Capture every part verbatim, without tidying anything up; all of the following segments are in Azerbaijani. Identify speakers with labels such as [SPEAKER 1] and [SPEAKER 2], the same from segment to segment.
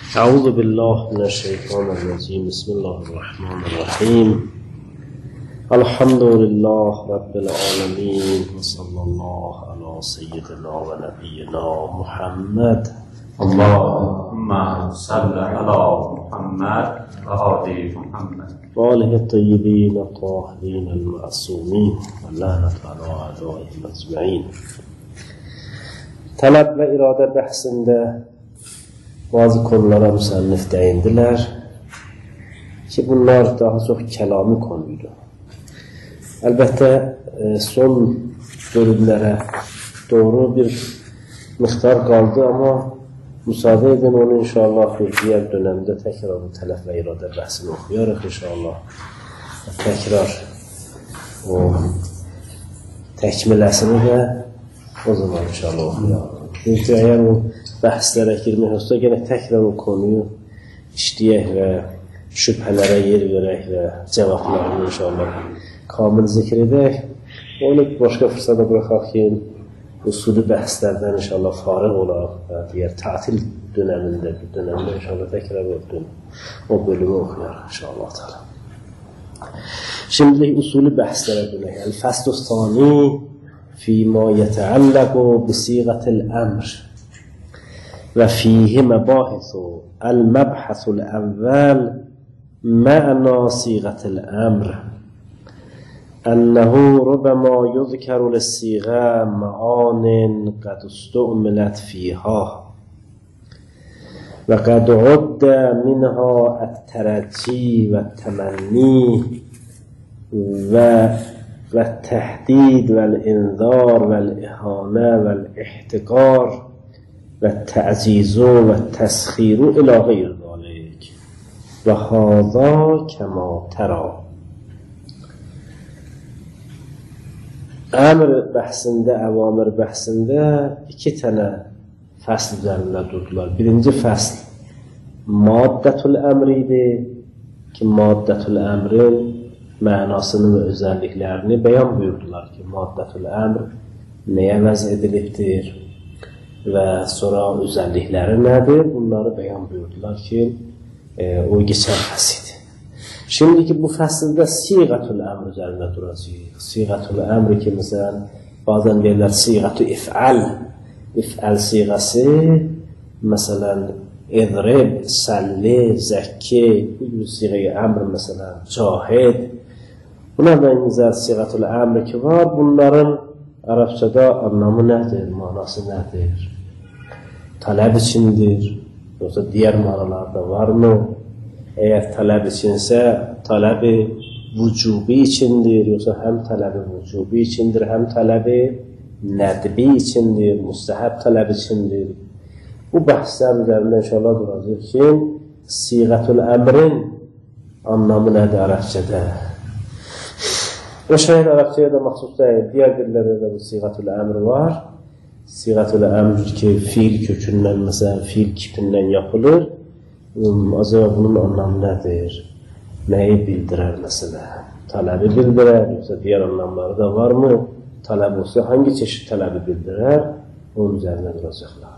[SPEAKER 1] أعوذ بالله من الشيطان الرجيم بسم الله الرحمن الرحيم الحمد لله رب العالمين وصلى الله على سيدنا ونبينا محمد
[SPEAKER 2] اللهم صل على محمد وآل محمد
[SPEAKER 1] وآله الطيبين الطاهرين المعصومين واللعنة على أعدائهم أجمعين. Talab ve irade bahsinde bazı konulara müsannif değindiler ki bunlar daha çok kelami konuydu. Elbette son bölümlere doğru bir miktar kaldı ama müsaade edin onu inşallah bir diğer dönemde tekrar o talep ve irade bahsini okuyarak inşallah tekrar o tekmilesini de o zaman inşallah okuyalım. Çünkü eğer o bahslere girmek olsa gene tekrar o konuyu işleyek ve şüphelere yer verek ve cevaplarını inşallah kamil zikr edek. Onu başka fırsata bırakak ki usulü bahslerden inşallah farık olarak ve diğer tatil döneminde bir dönemde inşallah tekrar o, o bölümü okuyar inşallah. Şimdi usulü bahslere dönek. El-Faslu Thani فيما يتعلق بصيغة الأمر وفيه مباحث. المبحث الأول معنى صيغة الأمر أنه ربما يذكر للصيغة معان قد استعملت فيها وقد عد منها الترجي والتمني و والتحديد والإنذار والإهانة والاحتقار والتعزيز والتسخير إلى غير ذلك وهذا كما ترى. Emr bahsinde, avamir bahsinde iki tane fasl üzerinde durdular. Birinci fasl maddetul emriydi ki maddetul emrin manasını ve özelliklerini beyan buyurdular ki maddetul emr neye vəz edilibdir ve sonra özellikleri nedir? Bunları beyan buyurdular ki e, o geçen fasıydı. Şimdiki bu fasilde siğatul emr üzerinde duracağız. Siğatul emr ki mesela bazen derler siğatu if'al. İf'al siğası mesela idrib, salli, zekki bu gibi siğayı emr mesela cahid. Buna benzer siğatul emr ki var. Bunların Arapçada anlamı nedir? Manası nedir? Talep içindir. Yoksa diğer manalarda var mı? Eğer talep içinse talebi vücubi içindir. Yoksa hem talebi vücubi içindir hem talebi nedbi içindir. Mustahab talep içindir. Bu bahsler üzerinde inşallah duracak ki siğatul emrin anlamı nedir Arapçada? O şehir Arapçaya da mahsus değil. Diğer dillerde de bu siğatul emr var. Siğatul emr ki fiil kökünden mesela fiil kipinden yapılır. Acaba bunun anlamı nedir? Neyi bildirer mesela? Talebi bildirer. Yoksa diğer anlamları da var mı? Talep olsa hangi çeşit talebi bildirer? Onun üzerine duracaklar.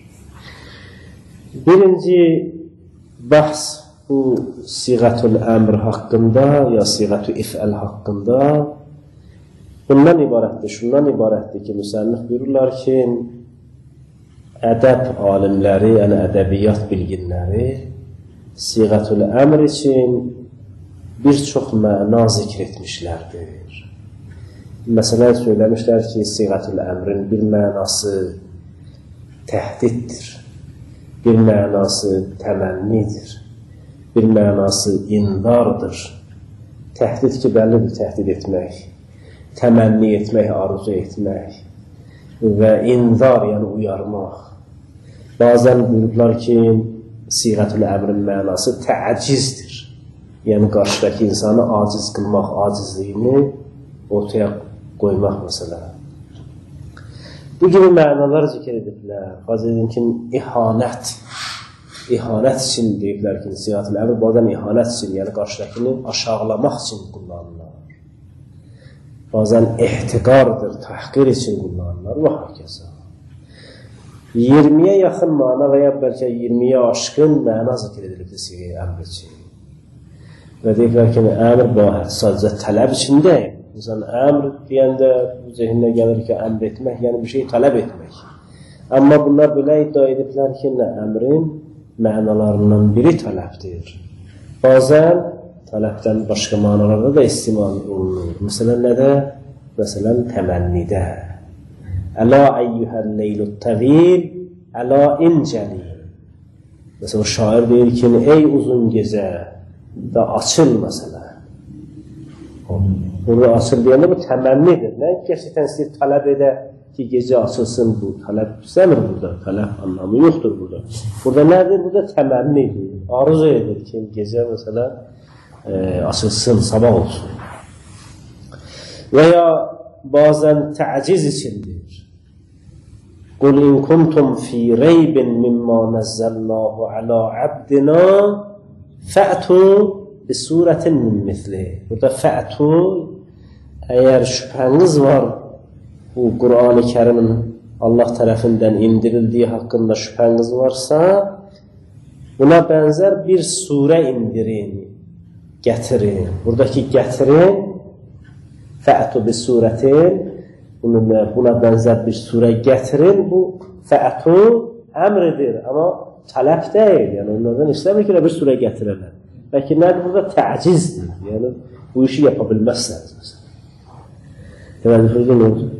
[SPEAKER 1] Birinci bahs bu siğatul emr hakkında ya siğatu if'al hakkında bundan ibarettir, şundan ibarettir ki müsannif buyururlar ki edeb alimleri yani edebiyat bilginleri siğatul emr için birçok mana zikretmişlerdir. Mesela söylemişler ki siğatul emrin bir manası tehdittir, bir manası temennidir, bir manası indardır. Tehdit ki bellidir, tehdit etmek, temenni etmek, arzu etmek ve indar yani uyarmak. Bazen buyurdular ki siğatul emrin manası teacizdir. Yani karşıdaki insanı aciz kılmak, acizliğini ortaya koymak mesela. Bu gibi manalar zikr ediblər. Fazilin ihanet. İhanet için deyiblər ki, siğatul emr bazen ihanet için, yani karşıdakini aşağılamak için kullanırlar. Bazen ihtikardır, tahkir için kullanırlar ve hakeza. iyirmiyə yaxın mana və ya bəlkə iyirmiyə aşkın məna zikr edilibdir siğə-i əmr üçün. Və deyirlər ki, əmr bu sadəcə tələb içində. İnsan əmr deyəndə zehinə gəlir ki, əmr etmək, yəni bir şey tələb etmək. Amma bunlar belə iddia ediblər ki, nə əmrin mənalarından biri tələbdir. Bazən tələbdən başqa manalarda da istimal olunur. Məsələn, nədə? Məsələn, təmənnidə. Əla əyyuhəl leylut təvil, əla incəli. Məsələn, o şair deyir ki, ey uzun gecə da açıl məsələn. Bunu açıl deyəndə bu təmənnidir. Nə gerçəkdən istəyir tələb edə ki, gecə açılsın bu. Tələb istəmir burada. Tələb anlamı yoxdur burada. Burada nədir? Burada təmənnidir. Arzu edir ki, gecə məsələn e, açılsın, sabah olsun. Və ya bazən təciz içindir. Qul in kuntum fi reybin mimma nəzzəllahu alə abdina fə'tu bi surətin min misli. Burada fə'tu, əgər şübhəniz var bu Qur'an-ı Kərimin Allah tərəfindən indirildiyi haqqında şübhəniz varsa, buna bənzər bir surə indirin, gətirin. Buradakı gətirin, fə'tu bi surətin, buna bənzər bir surə gətirin, bu fə'tu əmridir, amma tələb deyil. Yəni, onlardan istəmir ki, bir surə gətirələr. Lakin nədir? Burada təcizdir. Yəni, bu işi yapa bilməzsəniz. Deməli, burada nə oldu?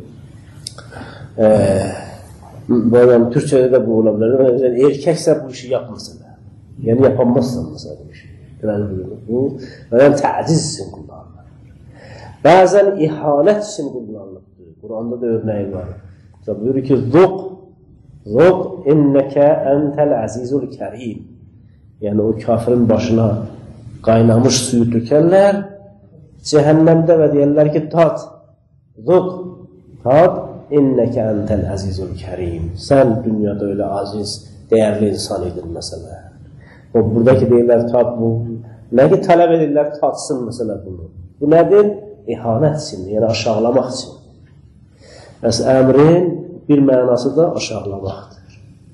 [SPEAKER 1] Bu adam Türkçədə də bu ola bilər. Erkəksə bu işi yapmasın. Yəni, yapanmazsan mesela bu işi. Deməli, bu, yəni, təciz üçün kullanılır. Bəzən ihanət üçün kullanılır. Qur'anda da örneği var. Buyurur ki, zuq, zuq innəkə əntəl əzizul kərim. Yəni, o kafirin başına qaynamış suyu tökərlər, cəhənnəmdə və deyərlər ki, tat, zuq, tat, innəkə əntəl əzizul kərim. Sən dünyada öyle aziz, dəyərli insan idin məsələ. O, buradakı deyirlər, tat bu, nə ki, tələb edirlər, tatsın məsələ bunu. Bu nədir? İhanət üçün, yəni aşağılamaq üçün. Bəs əmrin bir mənası da aşağılamaqdır.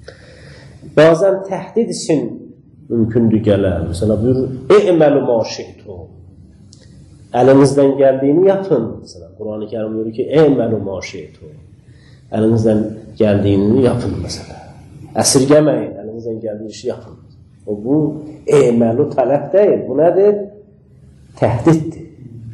[SPEAKER 1] Bazen təhdid üçün mümkündür gələr. Mesela buyurur, e'məlu ma şi'tum. Əlinizdən gəldiyini yapın. Mesela Qur'an-ı Kərim buyurur ki, e'məlu ma şi'tum. Əlinizdən gəldiyini yapın mesela. Əsirgəməyin, əlinizdən gəldiyi işi yapın. O bu e'məlu tələb deyil. Bu nədir? Təhdiddir.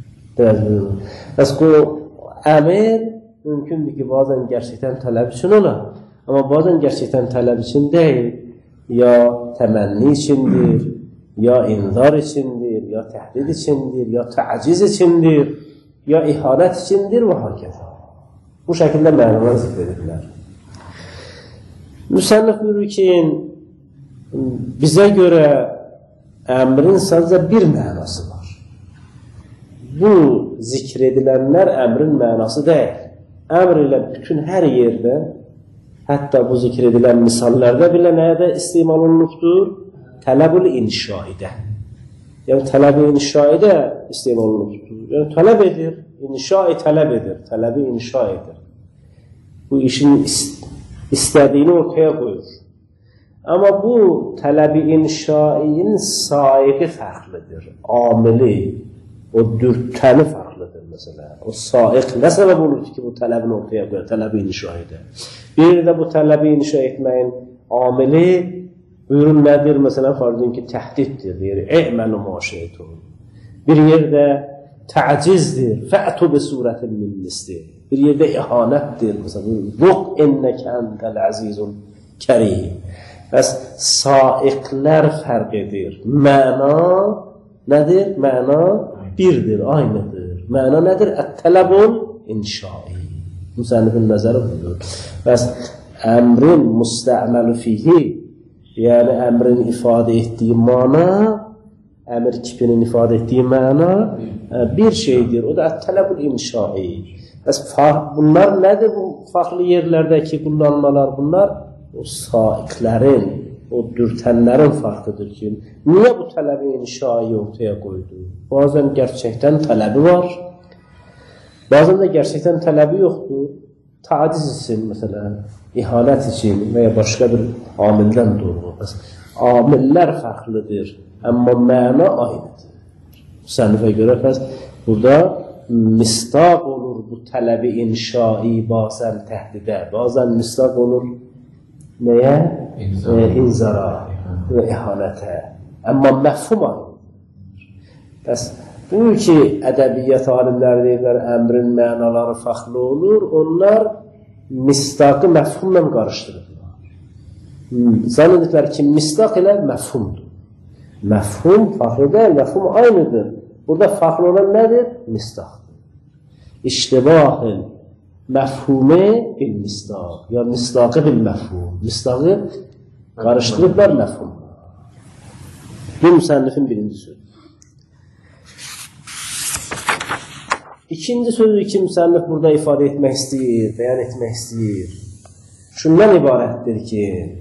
[SPEAKER 1] Bəs bu əmir mümkündür ki, bazen gerçekten tələb üçün olar. Amma bazen gerçekten tələb üçün deyil. Ya təmənni içindir, ya inzar içindir, ya təhdid içindir, ya təciz içindir, ya ihanət içindir və hakeza. Bu şəkildə mənalar zikr edirlər. Müsənnif buyurur ki, bizə görə əmrin sadəcə bir mənası var. Bu zikr edilənlər əmrin mənası deyil. Əmr ilə bütün hər yerdə, hətta bu zikr edilən misallərdə belə nəyə istimal olunubdur? Tələb-ül inşaidə. Yəni, tələb-i inşaidə istimal olunubdur. Yəni, tələb edir, inşai tələb edir, tələb-i inşa edir. Bu işin istədiyini ortaya qoyur. Amma bu tələb-i inşaiyin saiqi fərqlidir, amili, o dürtəni fərqlidir mesela. O saiq nə səbəb olur ki, bu tələbini ortaya qoyur, tələbi inşa edir. Bir də bu tələbi inşa etməyin amili buyurun nədir? Məsələn, farzın ki, təhdiddir, deyir, e'məlu ma şi'tum. Bir yerdə təcizdir, fə'tu bi surətin min misli. Bir yerdə ihanətdir, məsələn, zuq innəkə əntəl əzizul kərim. Bəs saiqlər fərq edir. Məna nədir? Məna birdir, aynıdır. Məna nədir? Ət-tələbul inşai. Müsənnifin nəzəri budur. Bəs əmrin müstəməli fihi, yəni əmrin ifadə etdiyi mana, əmr kipinin ifadə etdiyi mana bir şeydir. O da ət-tələbul inşai. Bəs bunlar nədir? Bu farklı yerlərdəki kullanmalar bunlar o saiqlərin, o dürtənlərin farkıdır ki, niyə bu tələbi inşai ortaya qoydu? Bazen gerçekten tələbi var, bazen de gerçekten tələbi yoxdur. tadiz için, məsələn, ihanət için və ya başqa bir amildən doğur. Amillər fərqlidir, amma məna aynıdır. Sənifə görə fəz, burada mistaq olur bu tələbi inşai, bazən təhdidə, bazən mistaq olur nəyə? İnzara və ihanətə. Amma məfhum aynıdır. Bəs bu ki, ədəbiyyat alimləri deyirlər, əmrin mənaları fərqli olur, onlar mistaqı məfhumla qarışdırırlar. Zan edirlər ki, mistaq ilə məfhumdur. Məfhum fərqli deyil, məfhum aynıdır. Burada fərqli olan nədir? Mistaqdır. İştibahın məfhumi bil mistaq, ya mistaqı bil məfhum. Mistaqı qarışdırıblar məfhum. Bu müsənnifin birinci sözü. İkinci sözü ki, müsənnif burada ifadə etmək istəyir, bəyan etmək istəyir. Şundan ibarətdir ki,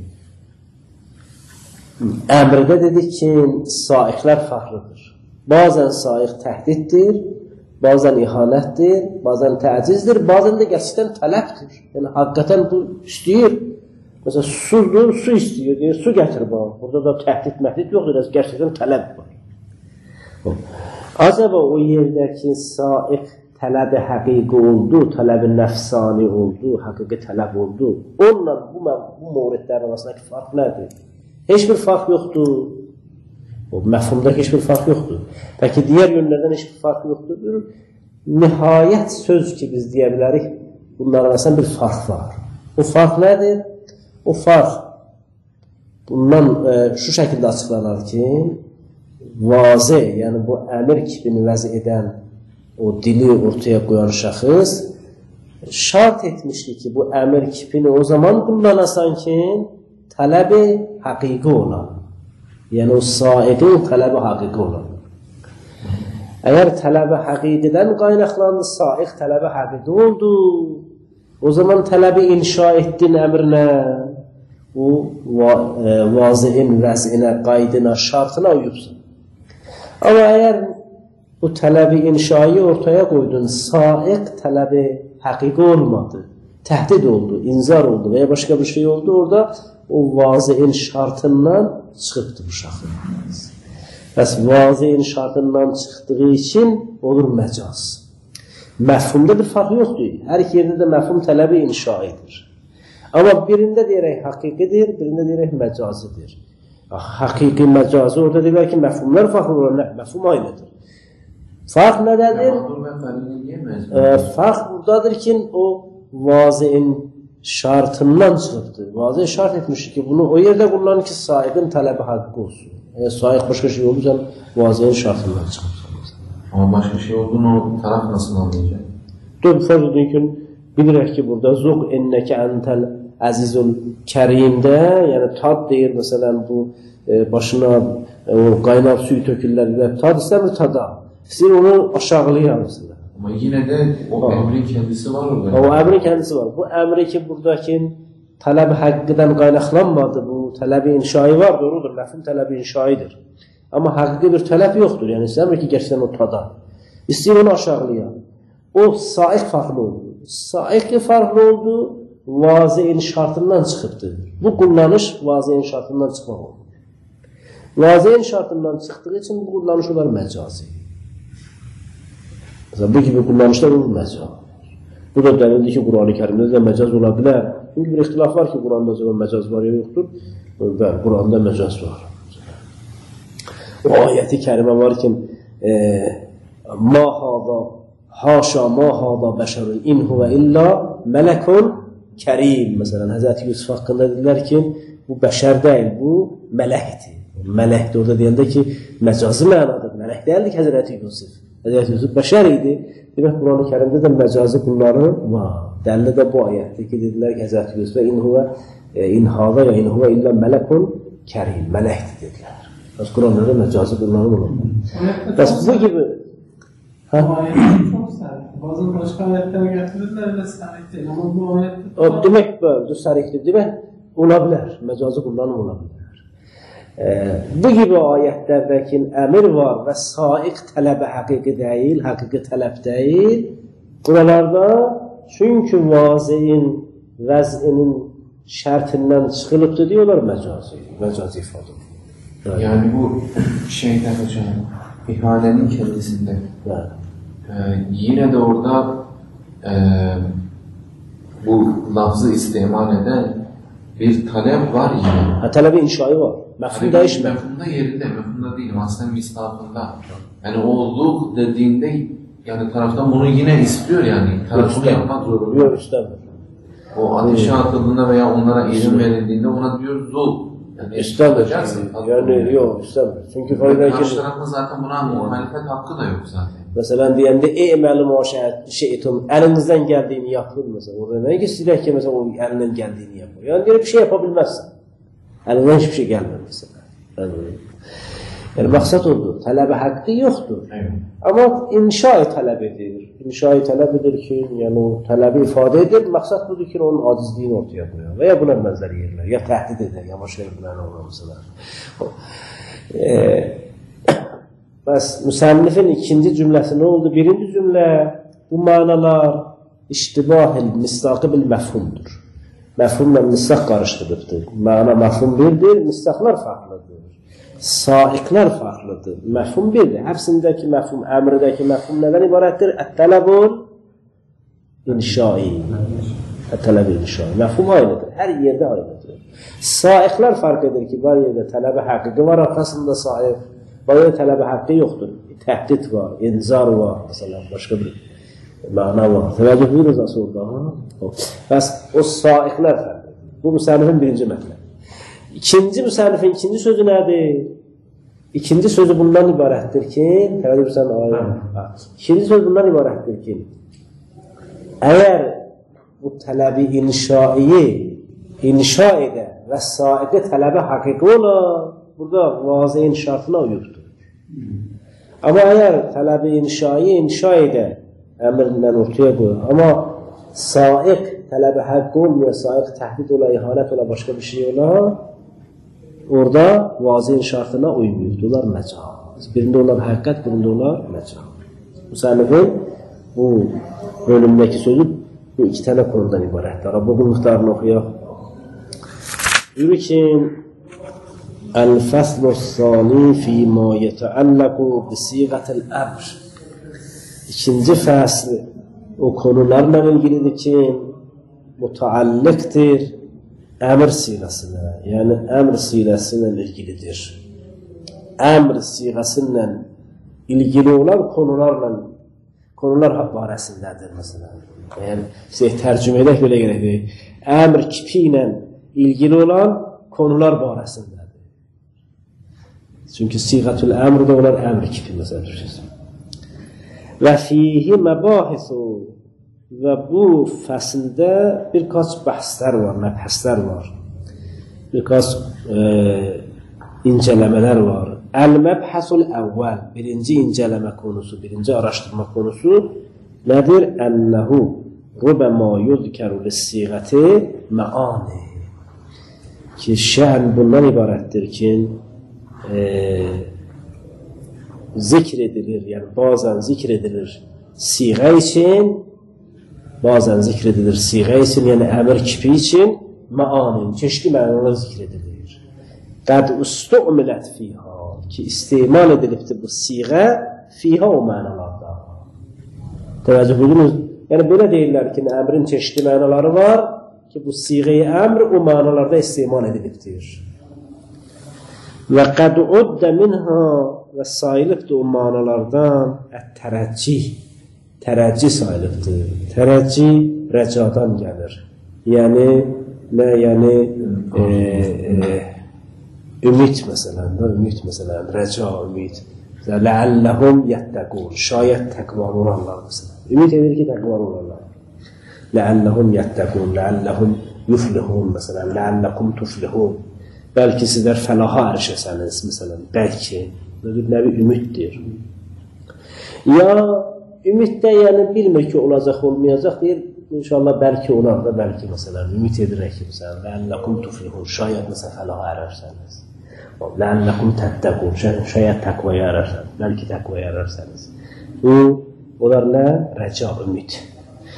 [SPEAKER 1] əmrdə dedik ki, saiqlər fərqlidir. Bazən saiq təhdiddir, bazən ihanətdir, bazən təcizdir, bazən də gerçəkdən tələbdir. Yəni, həqiqətən bu istəyir. Məsələn, sudur, su istəyir, deyir, su gətir bana. Burada da təhdid, məhdid yoxdur, gerçəkdən tələb var. Acaba o yerdəki saiq tələbi həqiqi oldu, tələbi nəfsani oldu, həqiqi tələb oldu. Onunla bu, bu mövridlərin arasındakı farq nədir? Heç bir farq yoxdur. O məfhumda heç bir farq yoxdur. Pəki, digər yönlərdən heç bir farq yoxdur. Nihayət söz ki, biz deyə bilərik, bunların arasında bir farq var. O farq nədir? O farq bundan e, şu şəkildə açıqlanar ki, vazı, yəni bu əmir kipini vəzi edən, o dili ortaya qoyan şəxs şart etmişdi ki, bu əmir kipini o zaman kullanasan ki, tələbi həqiqi olan. Yəni o saiqin tələbi həqiqi olan. Əgər tələbi həqiqidən qaynaqlandı, saiq tələbi həqiqi oldu, o zaman tələbi inşa etdin əmrinə, o vaziin vəzinə, qaydına, şartına uyubsun. Amma əgər bu tələbi inşayı ortaya qoydun, saiq tələbi həqiqi olmadı, təhdid oldu, inzar oldu və ya başqa bir şey oldu, orada o vaziin şartından çıxıbdır bu şəxs. Bəs vaziin şartından çıxdığı üçün olur məcaz. Məfhumda bir farq yoxdur. Hər iki yerdə də məfhum tələbi inşa edir. Amma birində deyərək haqiqidir, birində deyərək məcazidir. Həqiqi məcazi orada deyirlər ki, məfhumlar farqlı olur, məfhum aynıdır. Farq nədədir? Farq buradadır ki, o vaziin şartından çıxıbdır. Vaziin şart etmişdir ki, bunu o yerdə kullanır ki, saiqin tələbi haqqı olsun. Eğer saiq başqa şey olursa, vaziin şartından çıxıbdır.
[SPEAKER 3] Ama başqa şey olduğunu o taraf nasıl anlayacaq?
[SPEAKER 1] Dörd farz edin ki, bilirək ki, burada zuq ennəkə əntəl əzizul kərimdə, yəni tad deyir, məsələn, bu e, başına e, o qaynaq suyu tökürlər və tad istəmir tada. İstəyir onu aşağılayar məsələn.
[SPEAKER 3] Ama yine de o ha. Emrin kendisi var orada.
[SPEAKER 1] O emrin kendisi var. Bu emri ki buradaki tələbi həqiqidən qaynaqlanmadı, bu tələbi inşai var, doğrudur, məfhum tələbi inşaidir. Amma həqiqi bir tələb yoxdur, yəni istəmir ki, gerçəkdən o tada. İstəyir onu aşağılayar. O saiq farklı oldu. Saiq farklı oldu, vaziin şartından çıxıbdır. Bu kullanış vaziin şartından çıxmaq oldu. Vaziin şartından çıxdığı için bu kullanış olar məcazi. Mesela bu gibi kullanışlar olur məcaz. Bu da dəlildir ki, Qur'an-ı Kərimdə də məcaz ola bilər. Çünki bir ixtilaf var ki, Qur'anda məcaz var ya yoxdur. Və Qur'anda məcaz var. O ayəti kərimə var ki, e, ma hada, haşa ma hada bəşərun in huvə illa mələkun kərim. Məsələn, Həzrəti Yusuf haqqında dedilər ki, bu bəşər deyil, bu mələkdir. Mələkdir orada deyəndə ki, məcazi mənadır. Mələk deyildi ki, Həzrəti Yusuf. Həzrəti Yusuf bəşər idi. Demək, Qur'an-ı Kərimdə də məcazi qulları var. Dəlildə də bu ayətdir ki, dedilər ki, Həzrəti Yusufə in huvə, in hada ya in huvə illa mələkun kərim. Mələkdir dedilər. Bəs Qur'an'da da məcazi qulları olur. Bəs bu gibi...
[SPEAKER 4] Bu ayətlər çox sərikdir. Bazı başqa ayətlər gətirirlər və sərikdir. Amma bu ayətlər...
[SPEAKER 1] Demək, bu sərikdir. Demək, ola bilər. Məcazi qulları ola bilər. Ee, bu gibi ayetlerdeki emir var ve saiq tələbi həqiqi deyil, həqiqi tələb deyil. Buralarda çünki vazi'in vəz'inin şərtindən çıxılıbdır diyorlar məcazi, məcazi ifadə.
[SPEAKER 3] Yani, yani bu şeyde hocam, ihalenin kendisinde
[SPEAKER 1] Evet.
[SPEAKER 3] e, yine de orada e, bu lafzı istimal eden bir talep var yine.
[SPEAKER 1] Ha, tələbi inşayı var. Məfhum değişmir.
[SPEAKER 3] Mefhumda yerinde, mefhumda değil, aslında misafında. Yani oğulluk dediğinde yani taraftan bunu yine istiyor yani. Taraf bunu yapmak zorunda.
[SPEAKER 1] Yok, istemiyor.
[SPEAKER 3] O ateşe atıldığında veya onlara izin verildiğinde ona diyor zul. Yani
[SPEAKER 1] İstemiyor. Yani yok, istemiyor. Çünkü faydaki...
[SPEAKER 3] Karşı tarafta zaten buna muhalefet hakkı da yok zaten.
[SPEAKER 1] Mesela diyende ey məlim o şeytum, elinizden geldiğini yapın mesela. Orada ne ki silək ki mesela o elinden geldiğini yapıyor. Yani bir şey yapabilmezsin. Elinden hiçbir şey gelmiyor mesela. Yani, yani maksat odur. Tələbə hakkı yoktur.
[SPEAKER 3] Evet.
[SPEAKER 1] Ama inşayı tələb edilir. İnşayı tələb edir ki, yani o tələbi ifade edir. Maksat budur ki, onun acizliğini ortaya koyar. Veya buna benzer yerler. Ya tehdit eder, ya başka yerlerine uğramışlar. Eee Bəs müsənnifin ikinci cümləsi nə oldu? Birinci cümlə, bu manalar iştibah-ül mistaqı bil məfhumdur. Məfhumla mistaq qarışdırıbdır. Mana məfhum birdir, mistaqlar farklıdır. Saiqlər farklıdır. Məfhum birdir. Həbsindəki məfhum, əmridəki məfhum nədən ibarətdir? Ət-tələbul inşai. Ət-tələb inşai. Məfhum aynıdır. Hər yerdə aynıdır. Saiqlər fark edir ki, var yerdə tələbə həqiqi var, arxasında saiq. Bayağı tələbə haqqı yoxdur. Təhdid var, inzar var, mesela başqa bir məna var. Təvəccüh buyuruz asıl orada. Bəs o saiqlər fərqdir. Bu müsənnifin birinci mətləb. İkinci müsənnifin ikinci sözü nədir? İkinci sözü bundan ibarətdir ki, təvəccüh sən ayə. İkinci söz bundan ibarətdir ki, əgər bu tələbi inşaiyi inşa edə və saiqi tələbə haqiqi ola, burada vazi'in şartına uyubdur. Ama eğer tələbi inşayı inşa edə əmrindən ortaya qoyur, amma saiq tələbi haqqı olmuyor, saiq təhdid ola, ihanət ola, başka bir şey ola, orada vazi'in şartına uymuyor. Onlar məcaz. Birində onlar həqiqət, birində onlar məcaz. Müsənnifin bu bölümdəki sözü bu iki tane konudan ibarətdir. Rabbogul muhtarını oxuyaq. Yürükin El-Faslu s-sani fîmâ yetəallaku bisiğatel emr. İkinci fasl o konularla ilgilidir ki mutaallıktır emr sigasına, yani emr sigasıyla ilgilidir. Emr sigasıyla ilgili olan konularla konular barəsindədir mesela. Yani size tercüme edək belə gerektir. Emr kipi ilə ilgili olan konular barəsindədir. Çünkü siğatül emr de onlar emr kipi mesela düşürüz. Ve fihi mebahisu ve bu fəsildə birkaç bəhslər var, məbhəslər var. Birkaç e, incələmələr var. El-məbhəsul əvvəl, birinci incələmə konusu, birinci araşdırma konusu nədir? Ənəhu rubama yuzkəru lis-siğati məani. Ki şə'n bundan ibarətdir ki e, zikredilir, yani bazen zikredilir siğə için, bazen zikredilir siğə için, yani əmr kipi için maanin, çeşitli mənalar zikredilir. Qəd ustu'milət fiha, ki istimal edilibdir bu siğə fiha o mənalarda. Təvəccüh buyurunuz, yani belə deyirlər ki, əmrin çeşitli mənaları var ki bu siğə-i əmr o mənalarda istimal edilibdir. Və qəd uddə minha və sayılıbdır o manalardan ət-tərəccih, tərəccih sayılıbdır. Tərəccih rəcadan gəlir. Yəni, nə, yəni e, e, ümid məsələn, ümid məsələn, rəca, ümid. Ləəlləhum yəttəqun, şayət təqvalı olanlar məsələn. Ümid edir ki, təqvalı olanlar. Ləəlləhum yəttəqun, ləəlləhum yuflihun məsələn, ləəlləkum tuflihun. Belki sizler felaha erişeseniz mesela, belki bir nevi ümittir. Ya ümitte yani bilmir ki olacak olmayacak değil, inşallah belki olar da belki mesela ümit edirək ki mesela لَاَنَّكُمْ تُفْلِحُونَ şayet mesela felaha ererseniz, لَاَنَّكُمْ تَتَّقُونَ şayet takvaya ererseniz, belki takvaya ererseniz. Bu, onlar ne? Reca, ümit.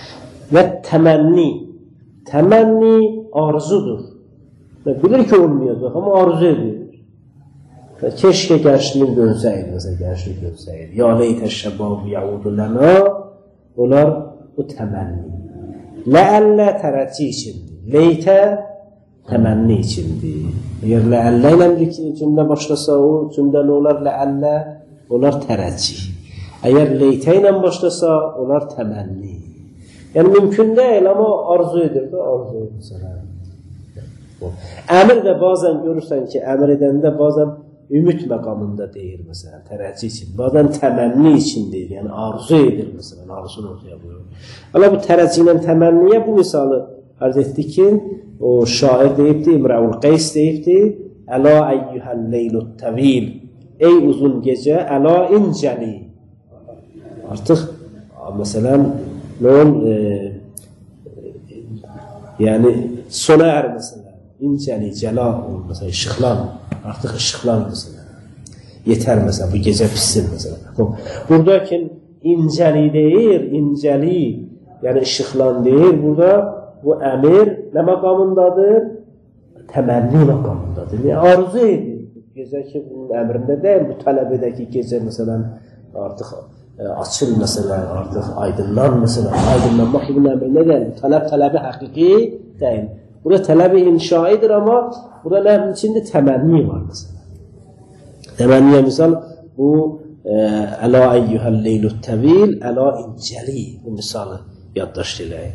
[SPEAKER 1] və təmənni. Təmənni arzudur. Bilir ki, olmayacaq, amma arzu edir. Keşke gençliğin dönsəydi, mesela gençlik dönsəydi. Ya leytə şəbab yaudu ləna, onlar o təmənni. Ləəllə tərəci içindir. Leytə təmənni içindir. Eğer ləəllə ilə bir cümlə başlasa o cümlə nə olar? Ləəllə, onlar tərəci. Eğer leytə ilə başlasa, onlar təmənni. Yani mümkün değil ama arzu edir de arzu edir mesela. Əmir də bazen görürsən ki, əmir edəndə bazen ümit məqamında deyir məsələn, tərəci için. Bazen təmənni için deyir, yəni arzu edir məsələn, arzunu ortaya buyurur. Amma bu tərəci ilə təmənniyə bu misalı arz etdi ki, o şair deyibdi, İmrəul Qeys deyibdi, Əla əyyuhəl leylut təvil, ey uzun gecə, əla incəli. Artıq, məsələn, nə ol, e, e, yəni sona er məsələn. İncəli, cəla olur, məsələn, işıqlan, artıq işıqlan, məsələn, yetər, məsələn, bu gecə pissin, məsələn. Burada ki, incəli deyir, incəli, yəni işıqlan deyir, burada bu əmir nə məqamındadır? Təmənni məqamındadır. Yəni, arzu edir, gecə ki, bunun əmrində deyil, bu tələb edək ki, gecə, məsələn, artıq e, açıl, məsələn, artıq aydınlan, məsələn, aydınlanmaq ki, bunun əmrində deyil, tələb, tələbi həqiqi deyil. Burada tələb-i inşaidir, amma burada nəmin içində təmənni var mesela. Təmənniyə misal bu Əla əyyuhəl leylut təvil, əla incəli bu misalı yaddaş diləyik.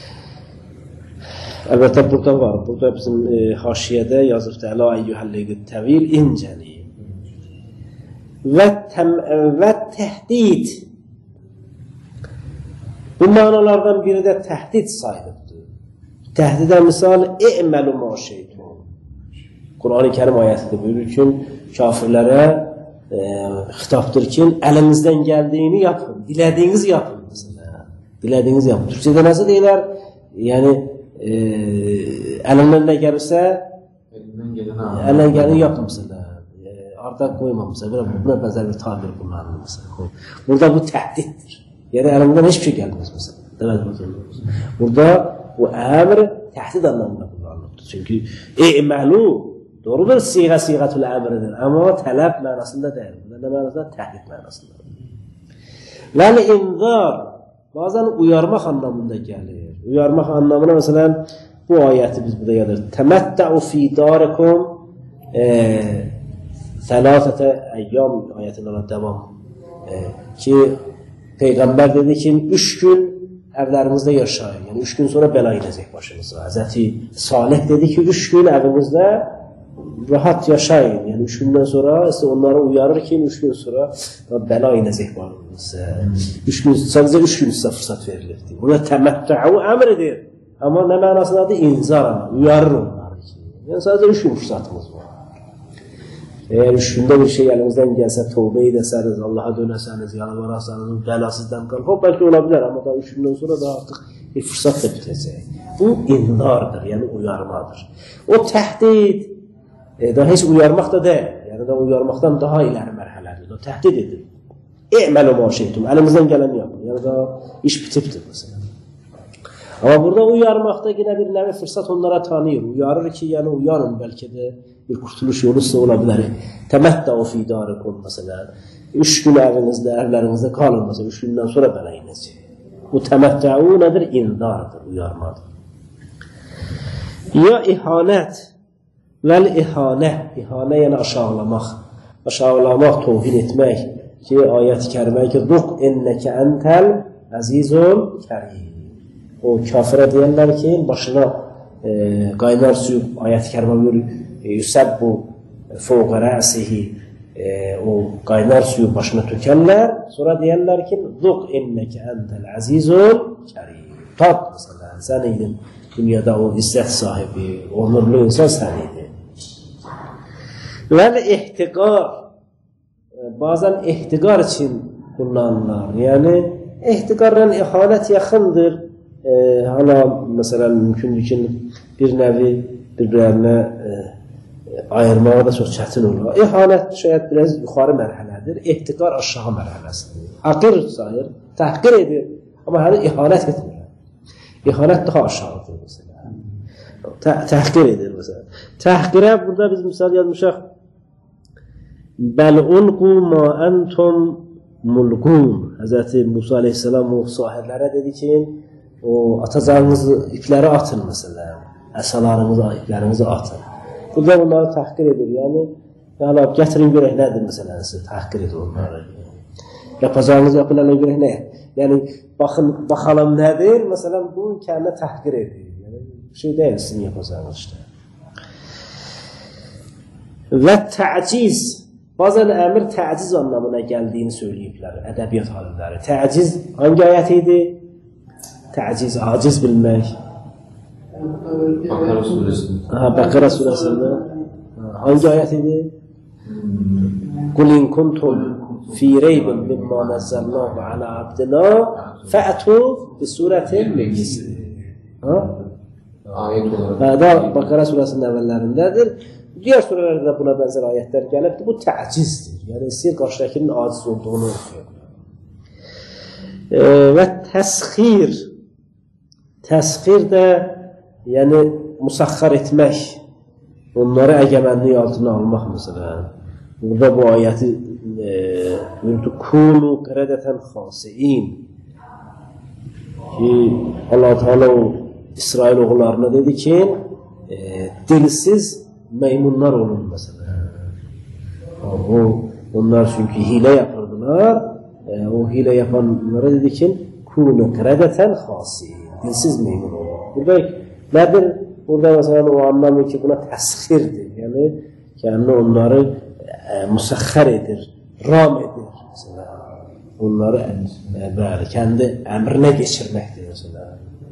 [SPEAKER 1] Əlbəttə burada var, burada bizim e, haşiyədə yazıbdır Əla əyyuhəl leylut təvil, incəli. Və, təm, və təhdid. Bu manalardan biri də təhdid sayılır. Təhdidə misal, e'məlu ma şeytun. Qur'an-ı Kərim ayətidir, buyurur ki, kafirlərə e, xitabdır ki, əlinizdən gəldiyini yapın, dilədiyiniz yapın. Mesela. Dilədiyiniz yapın. Türkçədə nəsə deyilər? Yəni, e, əlindən nə gəlirsə, əlindən gəlini yapın. E, arda qoymam. Buna bənzər bir tabir kullanılır. Burada bu təhdiddir. Yəni, əlindən heç bir şey gəlməz. Burada bu əmr təhdid anlamında kullanılır. Çünki e'məlu doğrudur, siğə siğətül əmridir. Amma tələb mənasında deyil. Nə mənasında? Təhdid mənasında. Vəl inzar bazen uyarmaq anlamında gəlir. Uyarmaq anlamına məsələn bu ayəti biz burada yazır. Təməttəu fi darikum thalathata əyyam ayətindən devam. E, ki Peyğəmbər dedi ki, üç gün evlərinizdə yaşayın. Yəni, üç gün sonra bəla inəcək başınıza. Həzrəti Salih dedi ki, üç gün evinizdə rahat yaşayın. Yəni, üç gündən sonra onları uyarır ki, üç gün sonra bəla inəcək başınıza. Üç gün, sadəcə üç gün sizə fırsat verilirdi. Burada təməttəu əmr edir. Amma nə mənasındadır? İnzar, uyarır onları ki. Yəni, sadəcə üç gün fırsatımız var. Eğer üç günde bir şey elinizden gelse, tövbe edeseniz, Allah'a döneseniz, yalvararsanız, belasızdan kalır. O belki olabilir ama daha üç günden sonra da artık bir fırsat da bitecek. Bu indardır, yani uyarmadır. O tehdit, e, daha hiç uyarmak da değil. Yani daha uyarmaktan daha ileri merhaledir. O tehdit edir. İ'melu ma şeytum, elimizden geleni yapın. Yani daha iş bitiptir mesela. Ama burada uyarmakta yine bir nevi fırsat onlara tanıyor. Uyarır ki yani uyanın, belki de bir kurtuluş yoluysa olabilir. Temettau fi darikum mesela. Üç gün evinizde, evlerinizde kalın mesela. Üç günden sonra bela inecek. Bu temettau nedir? İndardır, uyarmadır. Ya ihanet. Vel ihane. İhane yani aşağılamak. Aşağılamak, tovhin etmek. Ki ayet-i kerime ki Duk enneke entel azizul kerim. O kafire diyenler ki başına e, kaynar suyu ayet-i kerime buyuruyor. Yusabbu fawqa ra'sihi, o kaynar suyu başına tökerler. Sonra diyenler ki Zuk inneke entel azizul kerim. Tat mesela sen iydin dünyada o izzet sahibi, onurlu insan sen iydin. Ve ihtikar, bazen ihtikar için kullanırlar. Yani ihtikarla ihanet yakındır. Ee, hala mesela mümkündür ki bir nevi birbirlerine e, ayırmağa da çok çətin olur. İhanət şayət biraz yuxarı mərhələdir. İhtikar aşağı mərhələsidir. Haqir sayır, təhqir edir. Amma hələ ihanət etmir. İhanət daha aşağıdır mesela. Təhqir edir mesela. Təhqirə burada biz misal yazmışaq. Bəl ulqu ma entum mulqun. Həzrəti Musa aleyhisselam o sahirlərə dedi ki, o atacağınız ipləri atın mesela. Əsalarınızı, iplərinizi atın. Burada bunları təhqir edir. Yəni, yəni gətirin görək nədir məsələsi, təhqir edir onları. Yapacağınız yapılarına görək nə? Yəni, baxın, baxalım nədir? Məsələn, bu kəndine təhqir edir. Yəni, bir şey deyil sizin yapacağınız işte. Və təciz. Bazən əmir təciz anlamına gəldiyini söyləyiblər, ədəbiyyat alimləri. Təciz hangi ayət idi? Təciz, aciz bilmək.
[SPEAKER 3] Bakara suresinde.
[SPEAKER 1] Ha, Bakara suresinde. Hangi ayet idi? Kul in kuntum fi reybin mimma nazzalnahu ala abdina fa'tu bi suretin min mislihi. Ha?
[SPEAKER 3] Ayet olarak.
[SPEAKER 1] Ha, da Bakara suresinin evvellerindedir. Diğer surelerde de buna benzer ayetler gelipti. Bu təcizdir. Yani sir karşıdakinin aciz olduğunu okuyor. Ee, ve təsxir. Təsxir de yəni musaxxar etmək, onları əgəmənlik altına almaq məsələn. Burada bu ayəti yurdu kunu qərədətən xasiin ki, Allah-u Teala o İsrail oğullarına dedi ki, e, dilsiz meymunlar olun məsələn. O, onlar çünki hile yapırdılar, e, o hile yapanlara dedi ki, kunu qərədətən xasiin, dilsiz meymun olun. Burada nədir? Burada məsələn o anlamı ki, buna təsxirdir. Yəni, yəni onları e, musaxxar edir, ram edir. Məsələn, onları e, bəli, kəndi əmrinə geçirməkdir. Məsələn.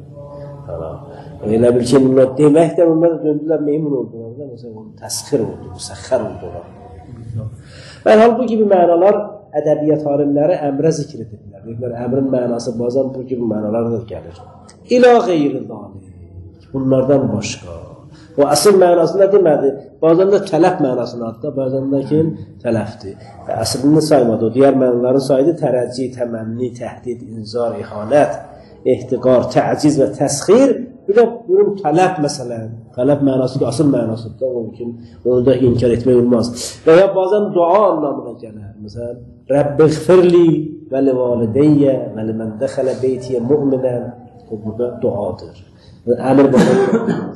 [SPEAKER 1] Elə bir ki, bunlar deməkdən onlar döndülər meymun oldular. Məsələn, onu təsxir oldu, musaxxar oldular. Və bu gibi mənalar ədəbiyyat alimləri əmrə zikr edirlər. Deyirlər, əmrin mənası bazən bu gibi mənalar da gəlir. İlə qeyri dalim. Bunlardan başqa. O əsl mənasında demədi. Bazen de tələf mənasını adda, bazen de ki tələfdir. Əslini saymadı. O diğer mənaları saydı. Tərəci, təmənni, təhdid, inzar, ihanət, ehtiqar, təciz və təsxir. Bir de bunun tələf məsələn. Tələf mənası ki, asıl mənasıdır. Onun için onu da inkar etmək olmaz. Və ya bazen dua anlamına gələr. Məsələn, Rəbbi xfirli və li valideyyə və li mən dəxələ beytiyə mu'minən. O burada duadır. Əmir baxır.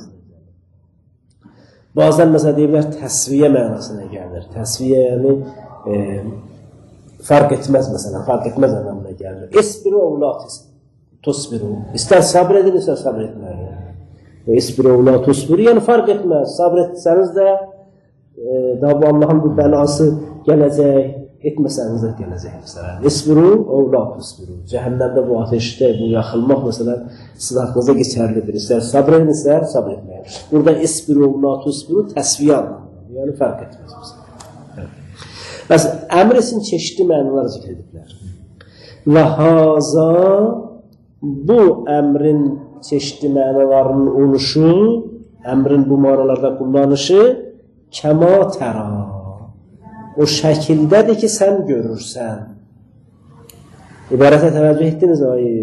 [SPEAKER 1] Bazen mesela deyirlər təsviyə mənasına gəlir. Təsviyə yəni e, fark etmez mesela, fark etmez anlamına gəlir. Esbiru evla tusbiru. İster sabredin, ister sabretmeyin. Esbiru evla tusbiru yani fark etmez. Sabretseniz de e, daha bu Allah'ın bu belası gelecek, etmeseniz de gelecek mesela. Esbiru evla tusbiru. Cehennemde bu ateşte bu yakılmak mesela sizin aklınıza geçerlidir. İster sabredin, ister sabretmeyin. Burada esbiru evla tusbiru təsviyə anlamında. Yani fark etmez mesela. Evet. Mesela əmr için çeşitli mənalar zikr ediblər. Və haza bu əmrin çeşitli mənalarının oluşu, əmrin bu manalarda kullanışı kəma təra. O şəkildədir ki, sən görürsən. İbarətə təvəccüh etdiniz ayı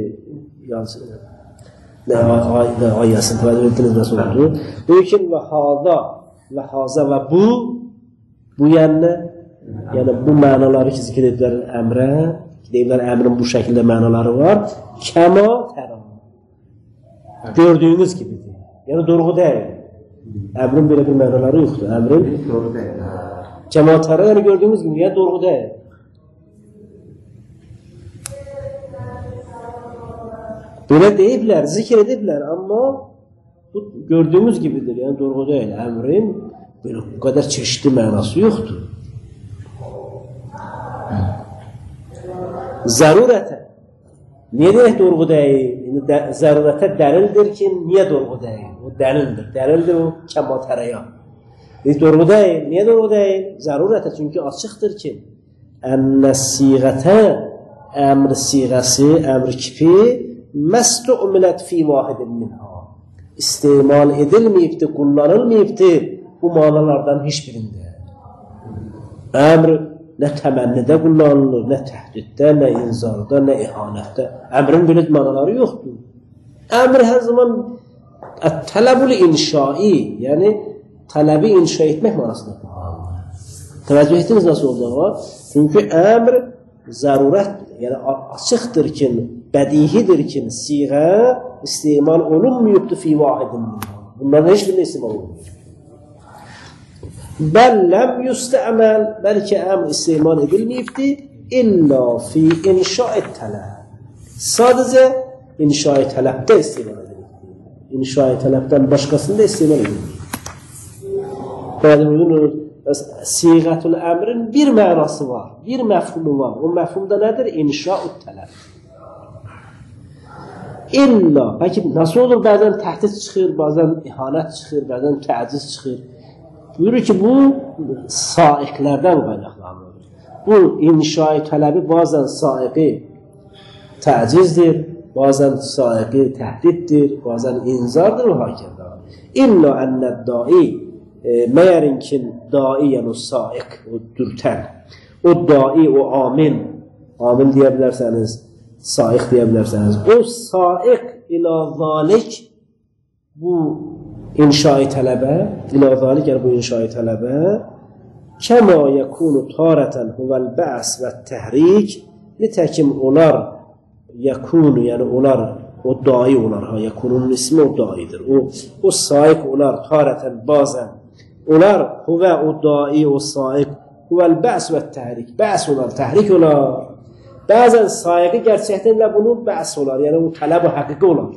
[SPEAKER 1] ayəsini təvəccüh etdiniz nasıl oldu? Bu ki, və haza, və haza və bu, bu yəni, yəni bu mənaları ki, zikr edilər əmrə, deyirlər əmrin bu şəkildə mənaları var, kəma təra. Gördüyünüz gibidir. Yəni, doğru deyil. Əmrin belə bir mənaları yoxdur. Əmrin doğru deyil. Cemaatlara yani gördüğümüz gibi ya doğru değil. Böyle deyiblər, zikr ediblər ama bu gördüğümüz gibidir yani doğru değil. Əmrin böyle bu kadar çeşitli mənası yoktur. Zarurətə. Niye demek doğru değil? Zarurətə dəlildir ki, niye doğru değil? O dəlildir. Dəlildir o kəmatərəya. Doğru değil. Niye doğru değil? Zarurete çünkü açıktır ki enne siğete emr siğesi, emr kipi mestu'milet fi vahidin minha. İstimal edilmeyipti, kullanılmayıptı bu manalardan hiçbirinde. Emr ne temennide kullanılır, ne tehdidde, ne inzarda, ne ihanette. Emrin böyle manaları yoktu. Emr her zaman talabul inşai, yani talebi inşa etmek manasında. Teveccüh ettiniz nasıl olduğunu? Çünkü emr zaruret, yani açıktır ki, bedihidir ki siğe istimal olunmuyuptu fi vahidin. Bunların hiçbirine istimal olunmuyor. Bel lem yüste'mel, belki emr istimal edilmeyipti illa fi inşa-i talab. Sadece inşa-i talab'da istimal edilmeyipti. İnşa-i talab'dan başkasında istimal edilmeyipti. Siğatul emrin bir manası var, bir mefhumu var. O mefhumda nedir? İnşa-ü talab. İlla, peki nasıl olur? Bazen tehdit çıkır, bazen ihanet çıkır, bazen teaciz çıkır. Buyurur ki bu saiklerden kaynaklanır. Bu inşa-i talebi bazen saiki teacizdir, bazen saiki tehdittir, bazen inzardır ve hakeza. İlla enned da'i, e, meğerin ki da'i yani o saik, o dürten, o da'i, o amin, amin diyebilirseniz, saik diyebilirseniz, o saik ila zalik, bu inşa-i talebe, ila zalik yani bu inşa-i talebe, kema yekunu tareten huvel ba'as ve tehrik, nitekim olar, yekunu yani olar, o da'i olar, ha yekunun ismi o da'idir. O, o saik olar, tareten bazen, olar, huve o da'i, o saik, huvel ba'as ve tehrik, ba'as olar, tehrik olar. Bazen saiki gerçekten de bunu ba'as olar, yani o talab-ı hakiki olar.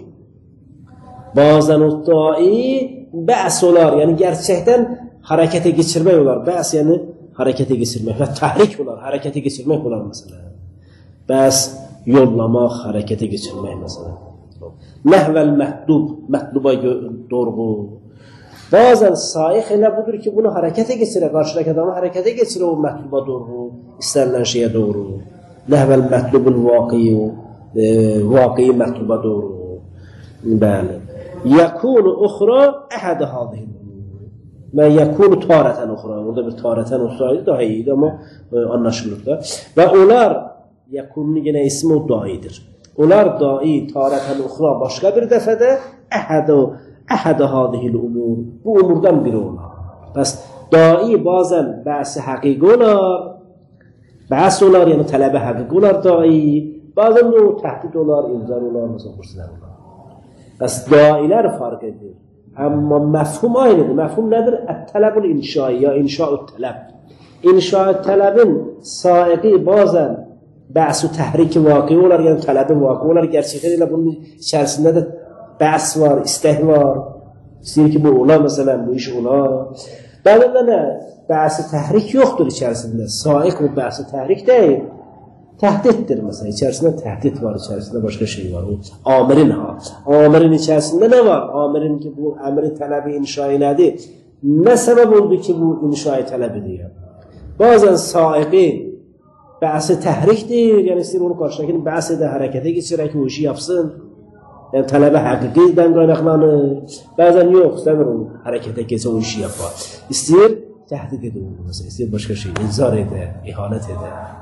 [SPEAKER 1] Bazen o da'i ba'as olar, yani gerçekten harekete geçirmek olar. Ba'as yani harekete geçirmek ve tahrik olar, harekete geçirmek olar mesela. Ba'as yollamak, harekete geçirmek mesela. Nehvel mehdub, mehduba doğru. Bazen saik ile budur ki bunu harekete geçire, karşıdaki adamı harekete geçire o mehduba doğru, istenilen şeye doğru. Nehvel mehdubul vakiyu, vakiyi mehduba doğru. Bəli. Yakunu ukhra ehad hadihi. Ve yakunu taratan ukhra. Orada bir taratan ukhra daha iyiydi ama anlaşılır da. Ve onlar yakunun yine ismi o da'idir. Onlar da'i taratan ukhra başka bir defede ehad ehad hadihi umur. Bu umurdan biri olar. Bas da'i bazen ba'si hakiki olar. Ba'si olar yani talebe hakiki olar da'i. Bazen de o tehdit olar, inzar olar, mesela kurslar olar. Bas da'iler fark edir. Ama mefhum aynıdır. Mefhum nedir? Et-talabul inşai ya inşa'u talab. İnşa'u talabın saiki bazen ba'su tehriki vaki olar, yani talabın vaki olar. Gerçekten de bunun içerisinde de ba's var, isteh var. İstiyor ki bu ola mesela, bu iş ola. Bazen de ne? Ba'su tehrik yoktur içerisinde. Saik o ba'su tehrik değil. Tehdittir mesela. İçerisinde tehdit var, içerisinde başka şey var. O amirin ha. Amirin içerisinde ne var? Amirin ki bu emri talebi inşa nedir? Ne sebep oldu ki bu inşa talebi diyor? Bazen sahibi ba'si tehriktir. Yani istiyor onu karşıdakinin ba'si de harekete geçirerek o işi yapsın. Yani talebe hakikiden kaynaklanır. Bazen yok. İstemiyor onu harekete geçse o işi yapar. İstiyor tehdit eder onu mesela. İstiyor başka şey. İnzar eder, ihanet eder.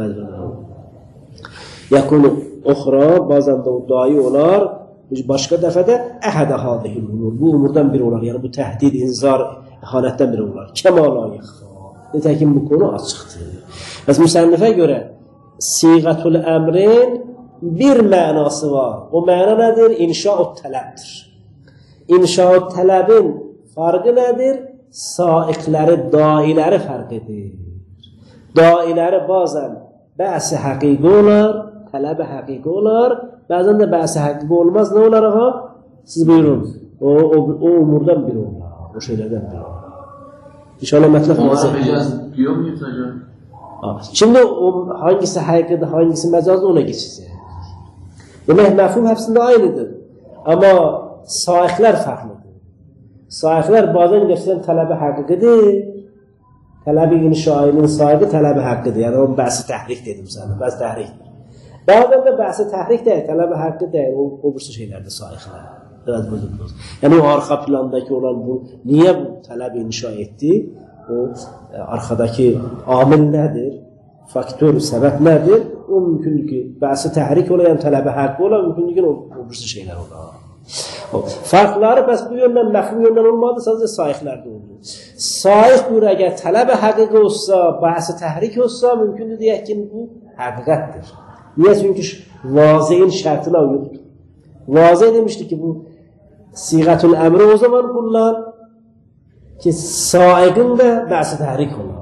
[SPEAKER 1] Yakunu ukhra bazen de o da'i olar, başka defede ehade hadihil umur. Bu umurdan biri olar. Yani bu tehdit, inzar, ihanetten biri olar. Kemala yıkha. Nitekim bu konu açıktır. Az müsennife göre sigatul emrin bir manası var. O mana nedir? İnşa'u talab'dır. İnşa'u talab'in farkı nedir? Saikleri, da'ileri fark edir. Da'ileri bazen ba'si hakiki olar, talebe hakiki olar, bazen de ba'si hakiki olmaz. Ne olar aha? Siz buyurun. O, o, o umurdan biri olar. O şeylerden biri olar. İnşallah metlef
[SPEAKER 3] olmaz. Onlara mecaz diyor muyuz hocam?
[SPEAKER 1] Şimdi o, hangisi hakiki, hangisi mecazlı ona geçeceğiz. Demek mefhum hepsinde aynıdır. Ama saikler farklıdır. Saikler bazen gerçekten talebe hakikidir. Tələbi inşainin sahibi tələbi haqqıdır. Yəni, o bəhsi təhrik dedim sana, bəhsi təhrikdir. Bazen də bəhsi təhrik deyil, tələbi haqqı deyil, o, o bursu şeylərdir, sahiqlər. Biraz bozulmaz. Yəni, o arxa plandakı olan bu, niyə bu tələbi inşa etdi? O, e, arxadakı amil nədir? Faktör, səbəb nədir? o mümkündür ki bahsi tahrik ola, yəni tələbə haqqı ola, mümkündür ki o, o birisi şeylər ola. O, farqları bəs bu yöndən, məfhum yöndən olmadı, sadəcə saiqlərdə olur. Saiq buyur, əgər tələbə haqiqi olsa, bahsi tahrik olsa, mümkündür deyək ki, bu həqiqətdir. Niyə? Çünki vaziyin şərtinə uyuqdur. Vaziy demişdi ki, bu siğətül əmri o zaman kullan ki, saiqin də bahsi tahrik ola.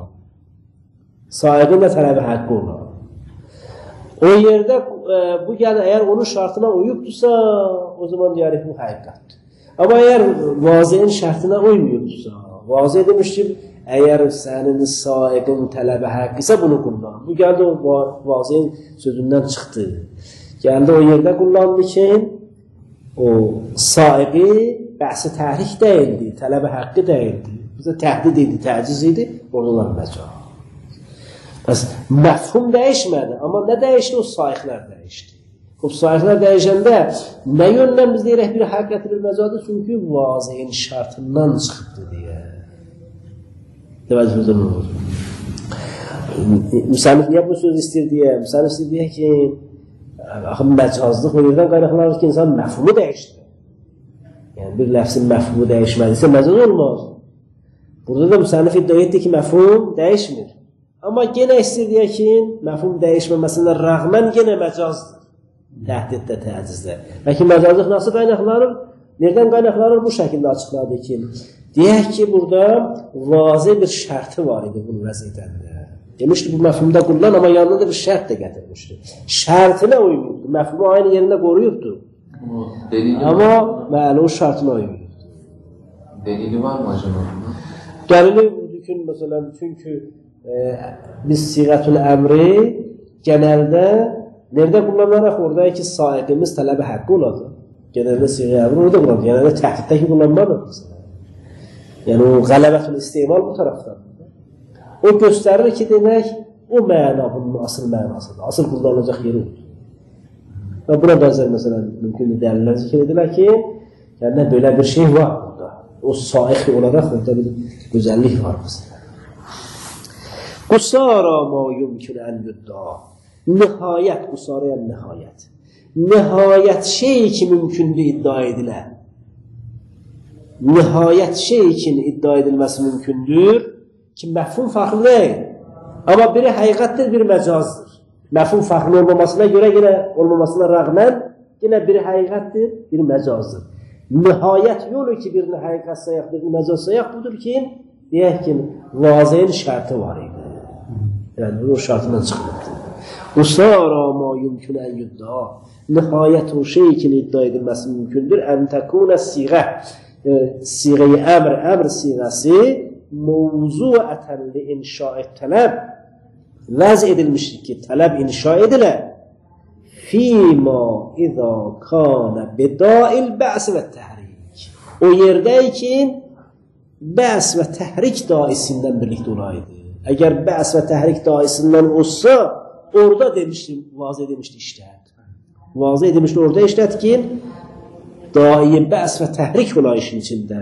[SPEAKER 1] Saiqin də tələbə haqqı ola. O yerdə e, bu yəni əgər onun şartına uyubdursa, o zaman deyərik bu həqiqətdir. Amma əgər vaziyin şərtinə uymuyubdursa, vaziy demiş ki, əgər sənin saiqin tələbə haqqısa bunu kullan. Bu gəldi o vaziyin sözündən çıxdı. Gəldi o yerdə kullandı ki, o saiqi bəhsi tahrik deyildi, tələbə haqqı deyildi. Bizə təhdid idi, təciz idi, oralar məcaz. Bəs məfhum dəyişmədi, amma nə dəyişdi? O saiqlər dəyişdi. O saiqlər dəyişəndə nə yöndən biz deyirək bir həqiqət bir məcadır? Çünki vaziyin şartından çıxıbdır deyə. Dəvəcimizdə nə olur? Müsənif niyə bu söz istəyir deyə? Müsənif istəyir deyə ki, axı məcazlıq o yerdən qaynaqlanır ki, insan məfhumu dəyişdi. Yəni bir ləfsin məfhumu dəyişmədisə məcaz olmaz. Burada da müsənif iddia etdi ki, məfhum dəyişmir. Amma yenə istəyir deyə ki, məfhum dəyişməməsinə rəğmən yenə məcazdır. Təhdiddə, təcizdə. Lakin məcazlıq nasıl qaynaqlanır? Nereden qaynaqlanır? Bu şəkildə açıqladı ki, deyək ki, burada vazi bir şərti var idi bu vəziyyətdə. Demişdi, bu məfhumda kullan, amma yanında da bir şərt də gətirmişdi. Şərtinə uyuyubdu, məfhumu aynı yerində qoruyubdu. Amma məli o şərtinə uyuyubdu.
[SPEAKER 3] Delili var mı acaba?
[SPEAKER 1] Delili bütün, məsələn, çünki e, biz siğətül əmri genelde nerede kullanılarak orada ki sahibimiz tələbə haqqı oladı. Genelde siğə əmri orada kullanılır. Genelde təhdiddəki kullanmadır. Yani o qələbətül istimal bu taraftan. O göstərir ki demək o məna bunun asıl mənasıdır. Asıl kullanılacaq yeri odur. Və buna bənzər məsələn mümkün dəlillər zikr edilir ki, yəni böyle bir şey var burada. O saiq olarak orada bir güzellik var mesela. Qusara ma yumkin en yudda. Nihayet, qusaraya nihayet. Nihayet şey ki mümkündür iddia edilir. Nihayet şey için iddia edilmesi mümkündür ki məfhum farklı değil. Ama biri həqiqətdir, biri məcazdır. Məfhum farklı olmamasına göre yine olmamasına rağmen yine biri həqiqətdir, biri məcazdır. Nihayet yolu ki birini həqiqət sayaq, birini məcaz sayaq budur ki, deyək ki, vaziyin şərti var idi. Yani o şartından çıxılır. Qusara ma yumkin en yudda. Nihayet o şey için iddia edilmesi mümkündür. En tekune siğə. Siğə-i əmr, əmr siğəsi mevzuətən li inşa-i tələb vəz edilmişdir ki, tələb inşa edilə fîmâ izâ kânə bedâil bəs və təhrik. O yerdəykin bəs və təhrik daisindən birlikdə olaydı. Əgər bəs və təhrik daisindən olsa, orada demişdim, vazı demişdi işlət. Vazı demişdi orada işlət ki, dahi bəs və təhrik ola işin içində.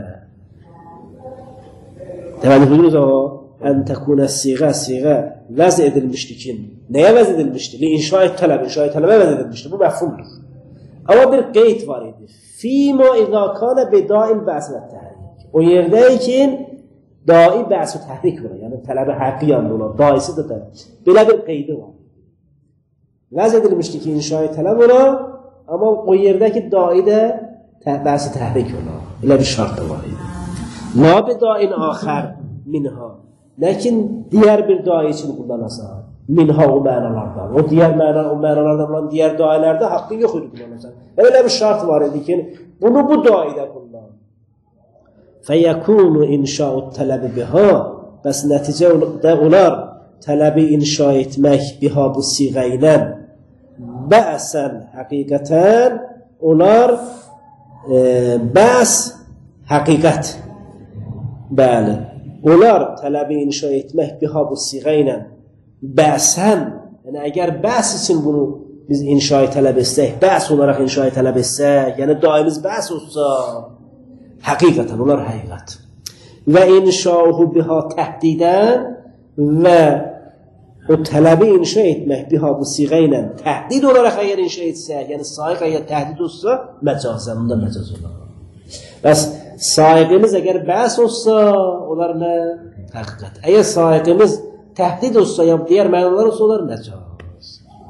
[SPEAKER 1] Deməli, buyuruz o, ən təkunə siğə, siğə vəz edilmişdi ki, nəyə vəz edilmişdi? Li inşa-i tələb, inşa-i tələbə vəz edilmişdi. Bu məfhumdur. Amma bir qeyd var idi. Fîmâ izâ kânə bedâil bəs və təhrik. O yerdəykin, dahi bəs və təhrik var. Yəni, tələbə haqqı yanında olan, daisi də tələb. Belə bir qeydi var. Vəz edilmişdi ki, inşa-i tələb ola, amma o yerdəki dahi də bəs və təhrik ola. Elə bir şart da var idi. La bedain axər minha. Lakin diğer bir dahi için kullanasan. Minha o mənalardan. O diğer məna, o mənalardan olan diğer dailerde hakkın yok idi kullanasan. Öyle bir şart var idi ki, bunu bu daide kullan. Feyekunu inşa'ut tələbi biha. Bəs nəticədə olar tələbi inşa etmək biha bu siğə ilə. Bəsən həqiqətən olar e, bəs həqiqət. Bəli. Onlar tələbi inşa etmək biha bu siğə ilə bəsən, yəni əgər bəs için bunu biz inşa tələb etsək, bəs olaraq inşa tələb etsək, yəni daimiz bəs olsa, həqiqətən, onlar həqiqət. Və inşauhu biha təhdidən və o tələbi inşa etmək bir bu siğə ilə təhdid olaraq əgər inşa etsə, yəni saiq əgər təhdid olsa, məcazən, bunda məcaz olar. Bəs saiqimiz əgər bəs olsa, onlar nə? Həqiqət. Əgər saiqimiz təhdid olsa, ya digər mənalar olsa, onlar məcaz.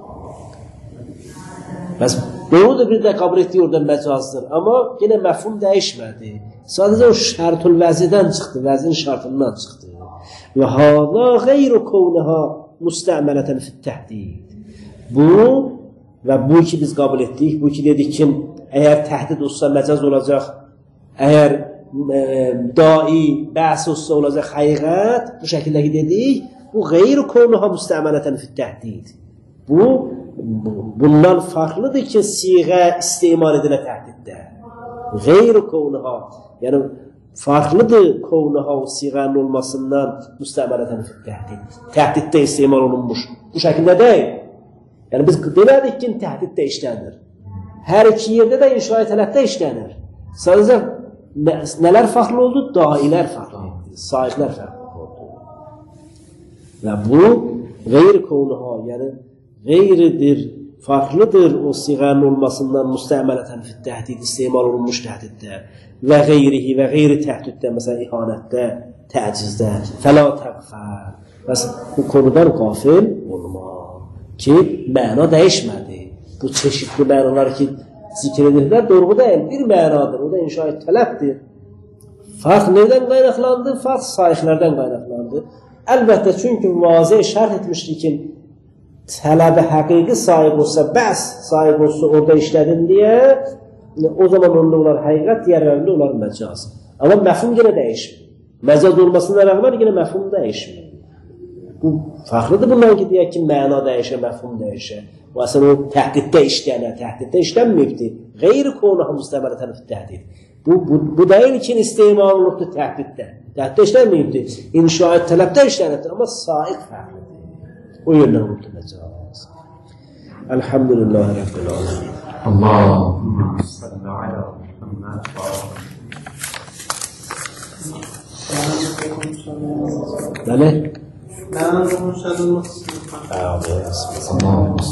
[SPEAKER 1] Bəs bunu da bir də qəbul etdiyi orada məcazdır. Amma yenə məfhum dəyişmədi. Sadəcə o şərtul vəzidən çıxdı, vəzin şartından çıxdı. Və hâlâ qeyru kavnəhâ müstəmələtən fit təhdid. Bu və bu ki biz qəbul etdik, bu ki dedik ki, əgər təhdid olsa məcaz olacaq, əgər e, dai, bəs olsa olacaq həqiqət, bu şəkildəki dedik, bu qeyru kavnəhâ müstəmələtən fit təhdid. Bu, bundan farklıdır ki, siğə istemal edilə təhdiddə. Qeyru kavnəhâ, yəni farklıdır kavnəhâ o siğənin olmasından müstəmələtən fit təhdid. Təhdiddə istemal olunmuş. Bu şəkildə deyil. Yəni biz demədik ki, təhdiddə işlənir. Hər iki yerdə də inşai tələbdə işlənir. Sadəcə nələr farklı oldu? Dailər farklı oldu. Saiqlər farklı oldu. Və bu qeyri kavnəhâ, yəni qeyridir, farklıdır o siğənin olmasından müstəmələtən fit təhdid, istemal olunmuş təhdiddə və qeyrihi və qeyri təhdiddə, məsələn, ihanətdə, təcizdə, fəla təqfər. Bəs bu konudan qafil olma ki, məna dəyişmədi. Bu çeşitli mənalar ki, zikr edirlər, doğru deyil, bir mənadır, o da inşai tələbdir. Farq nədən qaynaqlandı? Farq saiqlərdən qaynaqlandı. Əlbəttə, çünki vazih şərh etmişdir ki, tələbi həqiqi sahib olsa, bəs sahib olsa orada işlədin deyə, o zaman onda olar həqiqət, diğerlərində olar məcaz. Amma məfhum yenə dəyişmir. Məcaz olmasına rəğmən yenə məfhum dəyişmir. Bu farklıdır bundan ki, deyək ki, məna dəyişə, məfhum dəyişə. O əsən o təhdiddə işlənə, təhdiddə işlənməyibdir. Qeyri kavnəhâ müstəmələtən fit təhdid. Bu, bu, bu deyil ki, istemal olubdur təhdiddə. Təhdiddə işlənməyibdir. İnşai tələbdə işlənibdir, amma saiq fərqlidir. O yöndən olubdur məcaz. Elhamdülillahi Rabbil alemin.
[SPEAKER 3] Allahümme
[SPEAKER 2] salli ala Muhammed.
[SPEAKER 1] Bəli?
[SPEAKER 4] Mənim konuşadığımız
[SPEAKER 3] Allahümme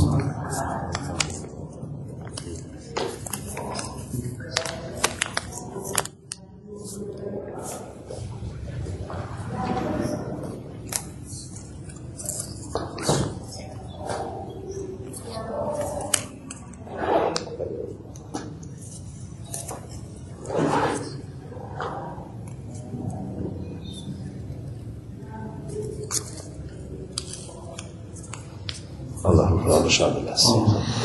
[SPEAKER 1] Allah'ın kralı şad eləsin.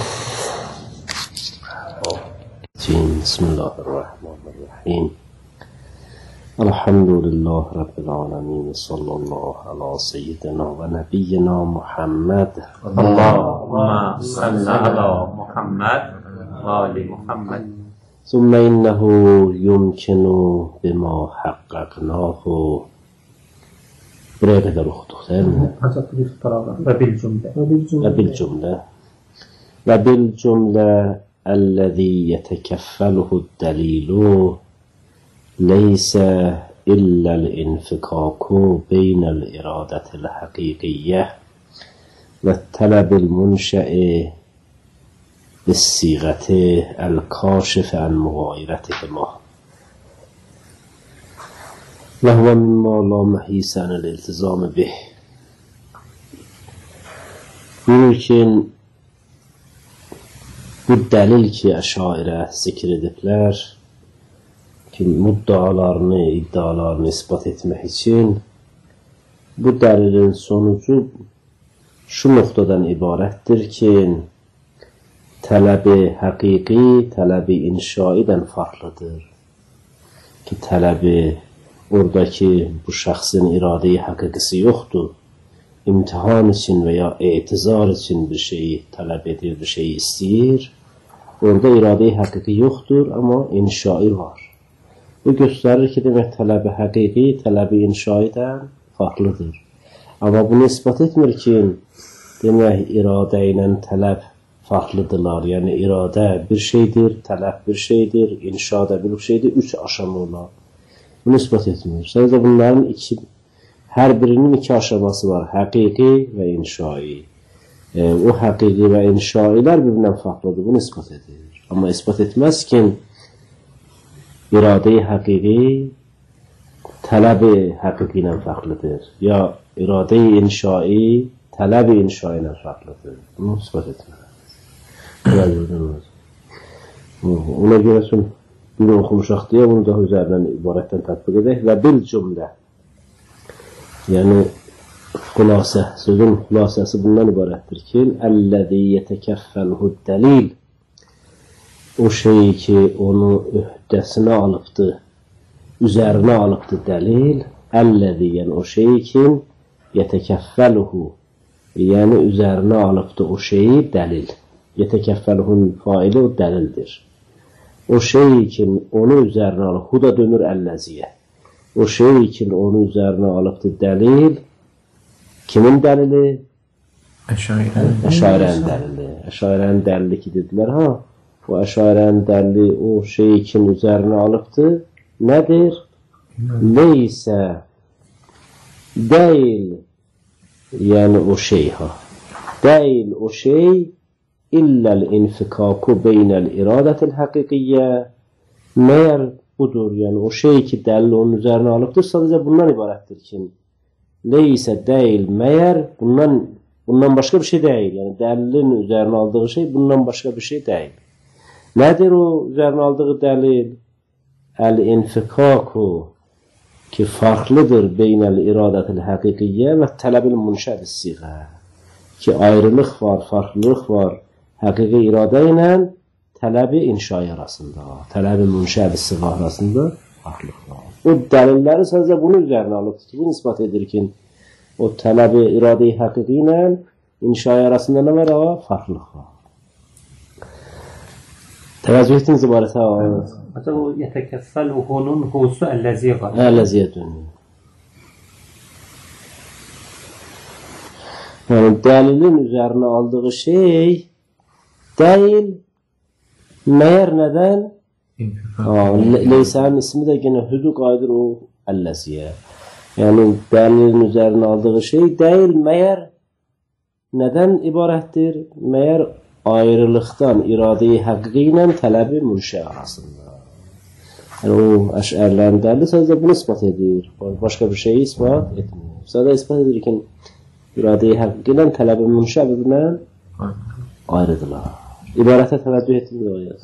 [SPEAKER 1] Bismillahirrahmanirrahim. Elhamdülillah Rabbil alemin. Sallallahu ala seyyidina ve nebiyyina Muhammed.
[SPEAKER 2] Allahümme salli ala Muhammed ve ali Muhammed.
[SPEAKER 1] ثم إنه يمكن بما حققناه buraya kadar okuduk değil mi?
[SPEAKER 2] Ve bil cümle.
[SPEAKER 1] Ve bil cümle. Ve bil cümle ellezî yetekeffeluhu delilu leyse illel infikaku beynel iradetil hakikiyye ve telebil munşe'i بالصيغة الكاشف عن مغايرتهما وهو مما لا محيص عن الالتزام به. Buyurur ki, bu dəlil ki, əşairə zikr ediblər ki, müddalarını, iddialarını ispat etmək üçün bu dəlilin sonucu şu nöqtədən ibarətdir ki, tələbi həqiqi, tələbi inşaidən farklıdır. Ki, tələbi oradakı bu şəxsin iradeyi həqiqisi yoxdur. İmtihan üçün və ya etizar üçün bir şeyi tələb edir, bir şeyi istəyir. Orada iradeyi həqiqi yoxdur, amma inşai var. Bu göstərir ki, demək tələbi həqiqi, tələbi inşaidən farklıdır. Amma bunu ispat etmir ki, demək iradə ilə tələb farklıdırlar. Yəni iradə bir şeydir, tələb bir şeydir, inşa da bir şeydir, üç aşamı olar. Bunu ispat etmir. Sadəcə bunların iki Hər birinin iki aşaması var. Həqiqi və inşai. E, o həqiqi və inşailər birbirindən farklıdır. Bunu ispat edir. Amma ispat etməz ki, iradə-i həqiqi tələb-i həqiqi ilə farklıdır. Ya iradə-i inşai tələb-i inşai ilə farklıdır. Bunu ispat etməz. Ona görə üçün bir oxumuşaq deyə bunu da üzərindən ibarətdən tətbiq edək və bil cümlə. Yəni xülasə, sözün xülasəsi bundan ibarətdir ki, əlləzi yetəkəffəlhu dəlil, o şey ki onu öhdəsinə alıbdır, üzərinə alıbdır dəlil, əlləzi, yəni o şey ki yetəkəffəlhu, yəni üzərinə alıbdır o şeyi dəlil. Yetəkəffəlhun faili o dəlildir. O şey ki onu üzərinə alıb, hu da dönür əlləziyə. O şey ki onu üzərinə alıbdır dəlil, kimin dəlili? Əşairənin dəlili. Əşairənin dəlili ki dedilər, ha? O əşairənin dəlili o şey ki üzərinə alıbdır, nədir? Leysə, deyil, yəni o şey, ha? Deyil o şey, İlləl infikaku beynəl iradətil həqiqiyyə, məyər budur, yəni o şey ki dəlil onun üzərinə alıbdır, sadəcə bundan ibarətdir ki, leysə deyil, məyər bundan, bundan başqa bir şey deyil, yəni dəlilin üzərinə aldığı şey bundan başqa bir şey deyil. Nədir o üzərinə aldığı dəlil? Əl-infikaku ki farklıdır beynəl iradətil həqiqiyyə və tələbil munşəbis siğə ki ayrılıq var, farklılıq var həqiqi iradə ilə tələbi inşai arasında, tələbi münşəbi siğə arasında farklılıq var. O dəlilləri sadəcə bunun üzərinə alıbdır ki, bunu ispat edir ki, o tələbi iradə-i həqiqi ilə inşai arasında nə var? Farklılıq var. Təvəccüh etdiniz ibarət, ha?
[SPEAKER 2] Məsələn, o yetəkəffəlhunun husu əlləziyə var.
[SPEAKER 1] Əlləziyə dönür. Yəni, dəlilin üzərinə aldığı şey deyil, məyər nədən? Leysənin ismi də yenə hüdü qaydır o əlləziyə. Yəni, dəlilin üzərinə aldığı şey deyil, məyər nədən ibarətdir? Məyər ayrılıqdan, iradə-i həqiqi ilə tələbi münşə arasında. Yəni, o əşərlərin dəlili sadəcə bunu ispat edir. Başqa bir şeyi ispat etmir. Sadəcə ispat edir ki, iradə-i həqiqi ilə tələbi münşə birbirindən ayrıdırlar. İbarətə təvəccüh etmiyor.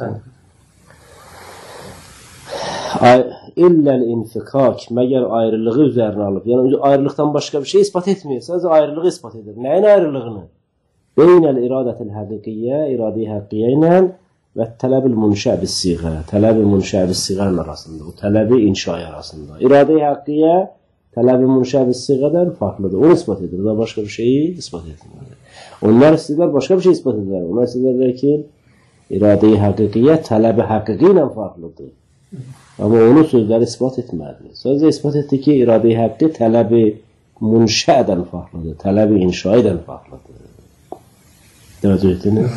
[SPEAKER 1] İlləl infikak, məgər ayrılığı üzərinə alıb. Yəni, ayrılıqdan başqa bir şey ispat etmir. Sadəcə ayrılığı ispat edir. Nəyin ayrılığını? Beynəl iradətil həqiqiyyə, iradə-i həqiqiyyə ilə və tələbil munşəbi siğə, tələbi munşəbi siğənin arasında, o tələbi inşai arasında. İradə-i həqiqiyyə tələbi munşəbi siğədən farklıdır. Onu ispat edir. Daha başqa bir şeyi ispat etmir. Onlar istəyirlər başqa bir şey ispat edirlər. Onlar istəyirlər ki, iradə-i həqiqiyyə tələbi həqiqi ilə farklıdır. Amma onun sözləri ispat etmədi. Sözdə ispat etdi ki, iradə-i həqiqi tələbi munşədən farklıdır, tələbi inşaidən farklıdır. Təvəccüh etdiniz?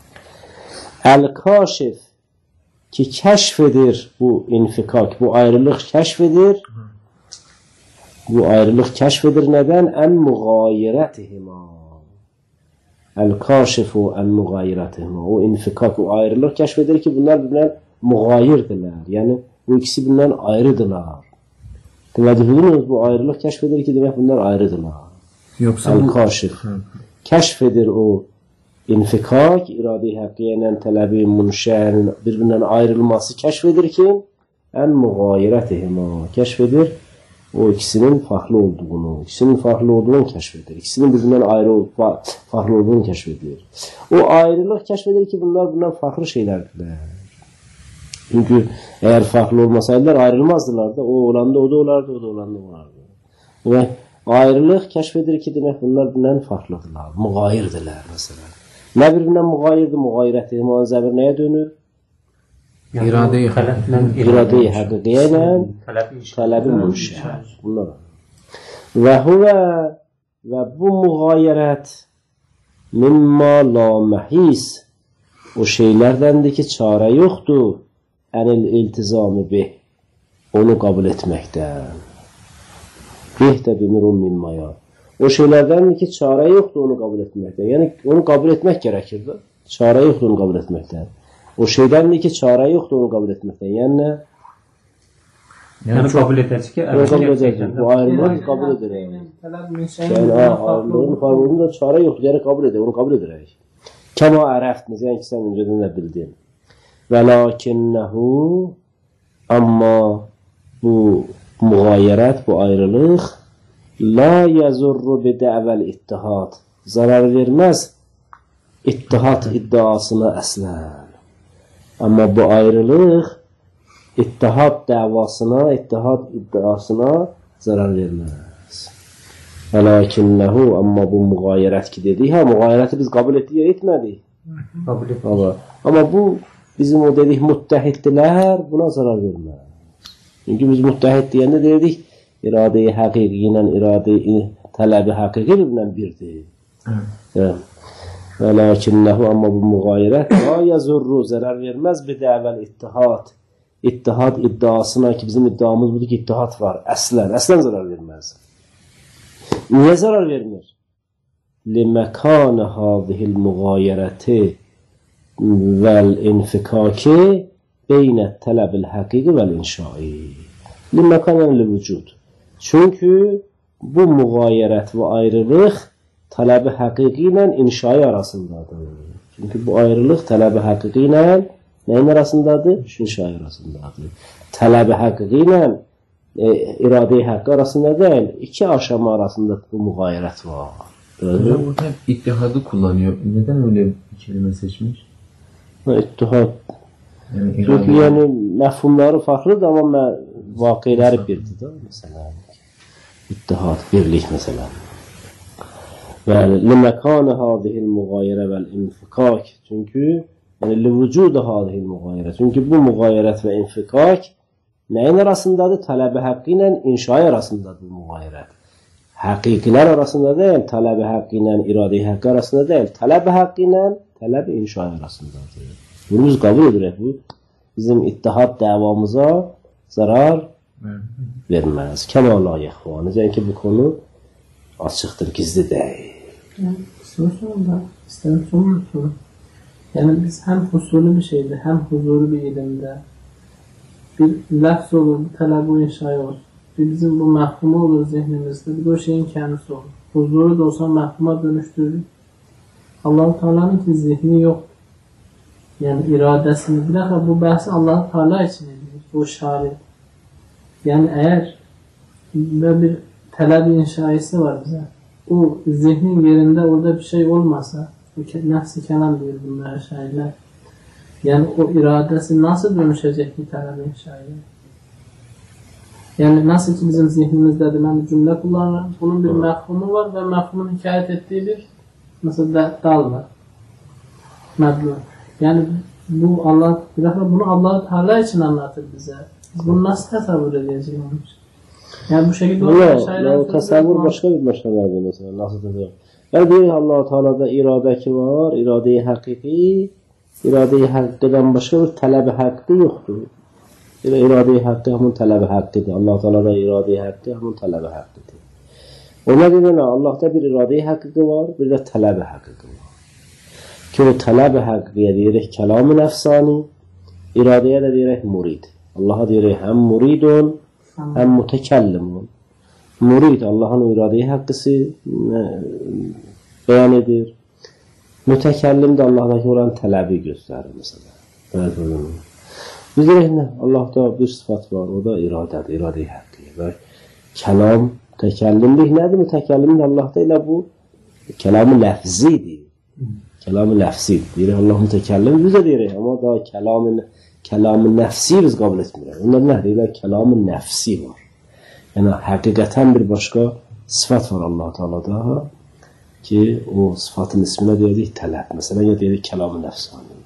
[SPEAKER 1] Əl-kaşif ki, kəşf edir bu infikak, bu ayrılıq kəşf edir. Bu ayrılıq kəşf edir nədən? Ən-müğayirətihimə. Əl-kaşifu ən-müğayirətihimə. O infikak, o ayrılıq kəşf edir ki, bunlar birbirindən müğayirdirlər. Yəni, bu ikisi birbirindən ayrıdırlar. Təvəccüh ediniz, bu ayrılıq kəşf edir ki, demək bunlar ayrıdırlar. Əl-kaşif. Kəşf edir o infikak, iradə-i həqiqiyyə ilə tələbi munşənin bir-birindən ayrılması kəşf edir ki, ən-müğayirətihimə. Kəşf edir o ikisinin farklı olduğunu, ikisinin farklı olduğunu kəşf edir. İkisinin bir-birindən ayrı farklı olduğunu kəşf edir. O ayrılıq kəşf edir ki, bunlar bundan farklı şeylərdirlər. Çünki əgər farklı olmasaydılar, ayrılmazdılar da. O olanda o da olardı, o da olanda o olardı. Və ayrılıq kəşf edir ki, demək bunlar bundan farklıdırlar, müğayirdirlər məsələn. Nə bir-birindən müğayirdir, müğayirətdir, müğayir nəyə dönür?
[SPEAKER 3] İradə-i
[SPEAKER 1] İradə-i həqiqiyyə ilə tələbi münşə. Bunlar. Və huvə və bu müğayirət mimma la məhis o şeylərdəndir ki, çarə yoxdur ənil iltizamı bih onu qəbul etməkdən. Behtədünürun mimma yar. O şeylərdən ki, çarə yoxdur onu qəbul etməkdən. Yəni, onu qəbul etmək gərəkir də. Çarə yoxdur onu qəbul etməkdən. O şeydəndir ki, çarə yoxdur onu qəbul etməkdən. Yəni nə?
[SPEAKER 2] Yəni, qəbul edəcək ki,
[SPEAKER 1] qəbul edəcək. Bu ayrılıq qəbul edərək. Yəni, ayrılığın farqında da çarə yoxdur. Yəni, qəbul edək, onu qəbul edərək. Kəma ərəftiniz, yəni ki, sən öncədən də bildin. Və lakinnəhu, amma bu müğayərət, bu ayrılıq la yazurru bi dəvəl ittihad. Zarar verməz ittihad iddiasına əslən. Amma bu ayrılıq ittihad davasına, ittihad iddiasına zarar verməz. Və lakinnəhu, amma bu müğayərət ki dedik, hə, müğayərəti biz qəbul etdik, etmədik.
[SPEAKER 2] Qəbul etdik.
[SPEAKER 1] Amma bu bizim o dedik müttəhidlər buna zarar verməz. Çünki biz müttəhid deyəndə dedik, İradə-i həqiqi ilə iradə-i tələbi həqiqi birbirlə birdir. Və lakinnəhu, amma bu müğayirət la yazurru, zərər verməz bir dəvəl ittihad. İttihad iddiasına ki, bizim iddiamız budur ki, ittihad var. Əslən, əslən zərər verməz. Niyə zərər vermir? Liməkânə hâzihil müğayirəti vəl-infikâki beynət tələbil həqiqi vəl-inşai. Liməkânə li-vücud. Çünki bu müğayirət və ayrılıq tələbi həqiqi ilə inşai arasındadır. Çünki bu ayrılıq tələbi həqiqi ilə nəyin arasındadır? İnşai arasındadır. Tələbi həqiqi ilə e, iradə-i həqqi arasında deyil, iki aşama arasında bu müğayirət var.
[SPEAKER 3] Hocam burada ittihadı kullanıyor. Neden öyle bir kelime seçmiş?
[SPEAKER 1] İttihad.
[SPEAKER 3] Yani
[SPEAKER 1] Çünki yəni məfhumları farklıdır, amma vaqiələri birdir də, məsələn. İttihad, birlik məsələn. Və liməkânə hâzihil müğayirə vəl-infikak. Çünki, yəni li-vücudu hâzihil müğayirə. Çünki bu müğayirət və infikak nəyin arasındadır? Tələbi həqqi ilə inşai arasındadır bu müğayirət. Həqiqilər arasında deyil, tələbi həqqi ilə iradə-i həqqi arasında deyil, tələbi həqqi ilə tələbi inşai arasındadır. Bunu biz qəbul edirək, bu bizim ittihad davamıza zarar verməz. Kəma la yəxva. Necə ki, bu konu açıqdır, gizli deyil.
[SPEAKER 4] Soru sonunda, istəyim sorun soru. Yəni biz həm husulü bir şeydə, həm huzuru bir ilimdə bir ləfz olur, bir tələb o inşai olur. Bir bizim bu məhfumu olur zihnimizdə, bir o şeyin kəndisi olur. Huzuru da olsa məhfuma dönüşdürür. Allah-u Teala'nın ki zihni yoxdur. Yəni iradəsini, bir dəfə bu bəhsi Allah-u Teala üçün edir, bu şari. Yəni əgər bir tələb inşaisi var bizə, o zihnin yerində orada bir şey olmasa, nəfsi kəlam deyir bunlara şairlər. Yəni o iradəsi nasıl dönüşəcək bir tələb inşaisi? Yəni nasıl ki bizim zihnimizdədir, mən bir cümlə kullanıram, bunun bir məfhumu var və məfhumun hikayət etdiyi bir mesela dal var. Məbluğ. Yəni bu Allah, bir dəfə bunu Allah-u Teala için anlatır bizə. Biz bunu nasıl təsəvvür edəcəyik onun üçün? Yəni bu şəkildə
[SPEAKER 1] o təsəvvür başqa bir məşğələdir məsələn, nasıl təsəvvür? Yəni deyək Allah-u Teala'da iradə ki var, iradə-i həqiqi, iradə-i həqiqdən başqa bir tələb-i həqiqi yoxdur. İradə-i həqqi həmin tələb-i həqqidir. Allah-u Teala'da iradə-i həqqi həmin tələb-i həqqidir. Ona görə nə? Allah'ta bir iradə-i həqiqi var, bir də tələb-i həqiqi var. Ki o tələb-i həqiqiyə deyirik kəlam-ı nəfsani, iradəyə də deyirik murid. Allah'a deyirik həm muridun, həm mütəkəllimun. Murid Allah'ın iradə-i həqqisi beyan edir. Mütəkəllim də Allah'daki olan tələbi göstərir məsələn. Biz deyirik nə? Allah'da bir sıfat var, o da iradədir, iradə-i həqqi. Və kəlam, təkəllimlik nədir? Mütəkəllimin Allah'da ilə bu kəlam-ı ləfzidir. Kəlam-ı ləfzidir. Deyirik Allah mütəkəllim, biz də deyirik, amma daha kəlam-ı kəlam-ı nəfsi biz qəbul etmirik. Onlar nə deyirlər? Kəlam-ı nəfsi var. Yəni, həqiqətən bir başqa sıfat var Allah-u Teala'da ki, o sıfatın isminə deyirik tələb. Məsələn, ya deyirik kəlam-ı nəfsani.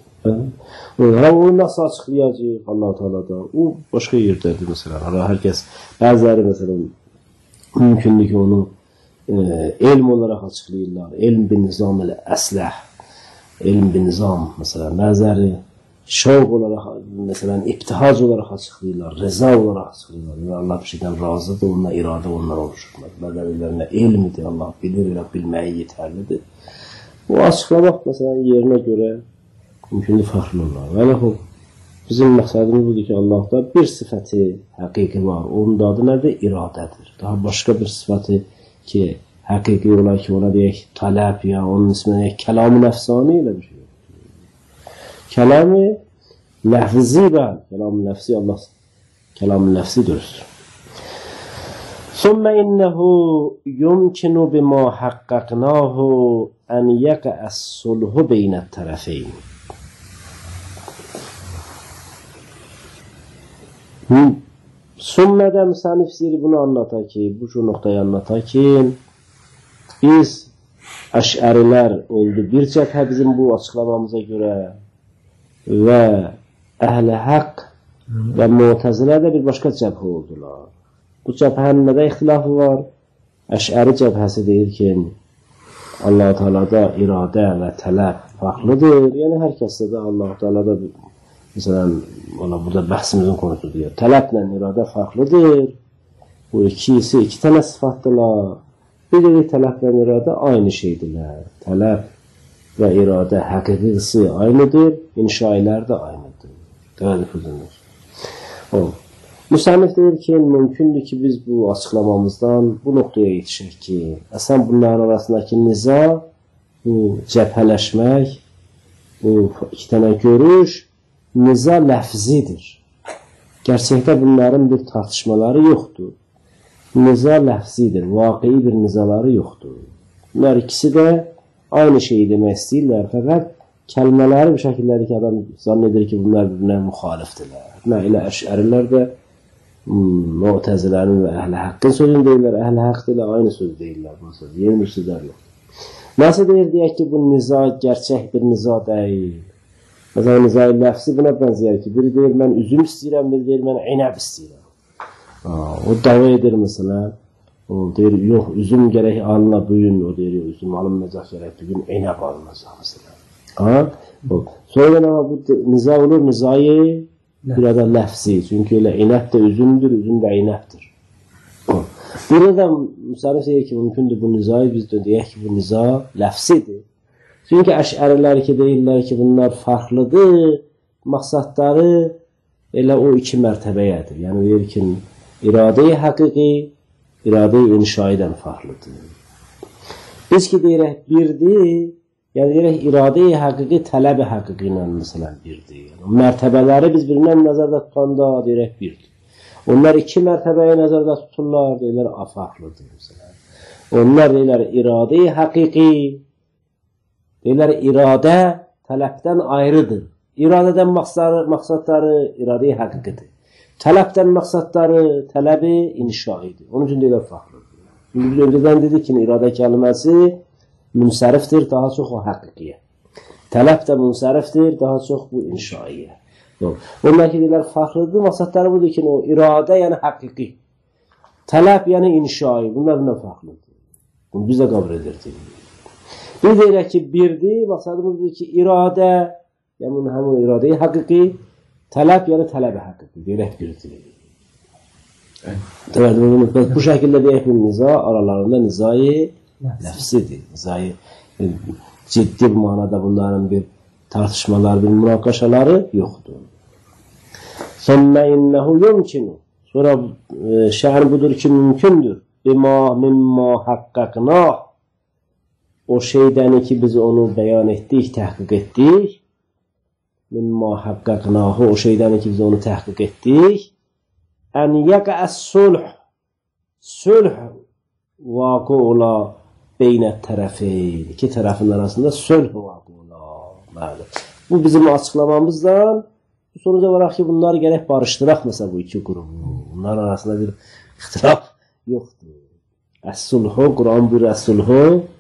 [SPEAKER 1] O nasıl açıqlayacaq Allah-u Teala'da? O başqa yerdədir məsələn. Hər kəs, bəziləri məsələn, mümkündür ki, onu e, elm olaraq açıqlayırlar. Elm bin nizam ilə əsləh. Elm bin nizam, məsələn, bəziləri şevk olarak, mesela iptihac olarak açıklayırlar, rıza olarak açıklayırlar. Yani Allah bir şeyden razıdır, onunla irade ondan oluşur. Melevilerine ilmidir, Allah bilir, Allah bilməyi yeterlidir. Bu açıklamak mesela yerine göre mümkün farklı olur. Ve bizim məqsədimiz budur ki, Allah'ta bir sıfəti həqiqi var. Onun da adı nədir? İradədir. Daha başka bir sıfəti ki, həqiqi olar ki, ona deyək tələb ya, onun isminə deyək kəlam-ı nəfsani ilə bir şey yok. Kəlam-ı ləhvzi bəl. Kəlam-ı nəfsi Allah kəlam-ı nəfsi dürüstür. ثُمَّ إِنَّهُ يُمْكِنُ بِمَا حَقَّقْنَاهُ أَنْ يَقَعَ الصُّلْحُ بَيْنَ الطَّرَفَيْنِ. Sünnədə müsannif istəyir bunu anlatar ki, bu şu noktayı anlatar ki, biz əşərilər oldu bir cəbhə bizim bu açıqlamamıza görə və əhl-i haqq və mu'təzilə də bir başqa cəbhə oldular. Bu cəbhənin nədə ixtilafı var? Əşəri cəbhəsi deyir ki, Allah-u Teala'da iradə və tələb farklıdır. Yəni hər kəsdə də Allah-u Teala'da mesela burada bəhsimizin konusu diyor. Tələblə iradə farklıdır. Bu ikisi iki tane sıfatdılar. Bir de tələblə iradə aynı şeydirlər. Tələb və iradə həqiqisi aynıdır. İnşailər də aynıdır. Təvəzzüf ediniz. O. Müsannif deyir ki, mümkündür ki biz bu açıqlamamızdan bu noktaya yetişək ki, əslən bunların arasındakı niza, bu cəbhələşmək, bu iki tane görüş, niza ləfzidir. Gerçekte bunların bir tartışmaları yoktur. Niza ləfzidir. Vakii bir nizaları yoktur. Bunlar ikisi de aynı şeyi demək istəyirlər. Fakat kelimeleri bir şekilde ki adam zannedir ki bunlar birbirine muhalifdirlər. Nə ilə əşərilər də mu'təzilərin və əhl-i haqqın sözünü deyirlər. Əhl-i haqq ilə aynı söz deyirlər. Yeni bir sözlər yoxdur. Nasıl deyir deyək ki bu niza gerçek bir niza deyil. Mesela nizai ləfsi buna bənzəyər ki, biri deyir, mən üzüm istəyirəm, biri deyir, mən inəb istəyirəm. O dava edir mesela, o deyir, yox, üzüm gərək alına bugün, o deyir, üzüm alınmayacaq gərək bugün inəb alınacaq mesela. Sonra ama bu niza olur, nizayı burada ləfsi, çünkü elə inəb də üzümdür, üzüm də inəbdir. Burada müsarif deyir ki, mümkündür bu nizayı biz de deyək ki, bu niza ləfsidir. Çünkü əşəriler ki deyirlər ki bunlar farklıdır, maksatları elə o iki mərtəbəyədir. Yəni deyir ki, iradə-i həqiqi, iradə-i inşaidən farklıdır. Biz ki deyirək birdir, yəni deyirək iradə-i həqiqi, tələb-i həqiqi ilə məsələn birdir. Yəni, mərtəbələri biz birindən nəzərdə tutanda deyirək birdir. Onlar iki mərtəbəyə nəzərdə tuturlar, deyirlər farklıdır. Məsələn. Onlar deyirlər iradə-i həqiqi, deyirlər, iradə tələbdən ayrıdır. İradədən məqsadları iradə-i həqiqidir. Tələbdən məqsadları tələbi inşaidir. Onun üçün deyirlər farklıdır. Biz öncədən dedik ki, iradə kəlməsi münsərifdir, daha çox o həqiqiyə. Tələb də münsərifdir, daha çox bu inşaiyə. Onlar ki, deyirlər farklıdır, məqsadları budur ki, o iradə yəni həqiqi. Tələb yəni inşai. Bunlar nə farklıdır? Bunu biz də qəbul edirdik. Biz deyirək ki, birdir, məqsadımızdır ki, iradə, yəni həmin iradə-i həqiqi, tələb, yəni tələb-i həqiqi, deyirək birdir. Evet, bu şəkildə deyək bir niza, aralarında nizayı nəfsidir. Nizayı ciddi bir manada bunların bir tartışmalar, bir münaqaşaları yoxdur. Sonra innehu yumkinu. Sonra şəhr budur ki, mümkündür. Bima mimma haqqaqnah. O şeyden ki biz onu beyan ettik, təhqiq etdik. Mimma haqqaqnahu, o şeyden ki biz onu təhqiq etdik. En yaqa'as sulh. Sulh vaqı ola beynət tərəfeyn. İki tərəfin arasında sulh vaqı ola. Bu bizim açıqlamamızdan sonuca varaq ki bunları gərək barışdıraq mesela bu iki grubu. Bunların arasında bir ixtilaf yoxdur. Əs-sulhu, Quran buyur əs-sulhu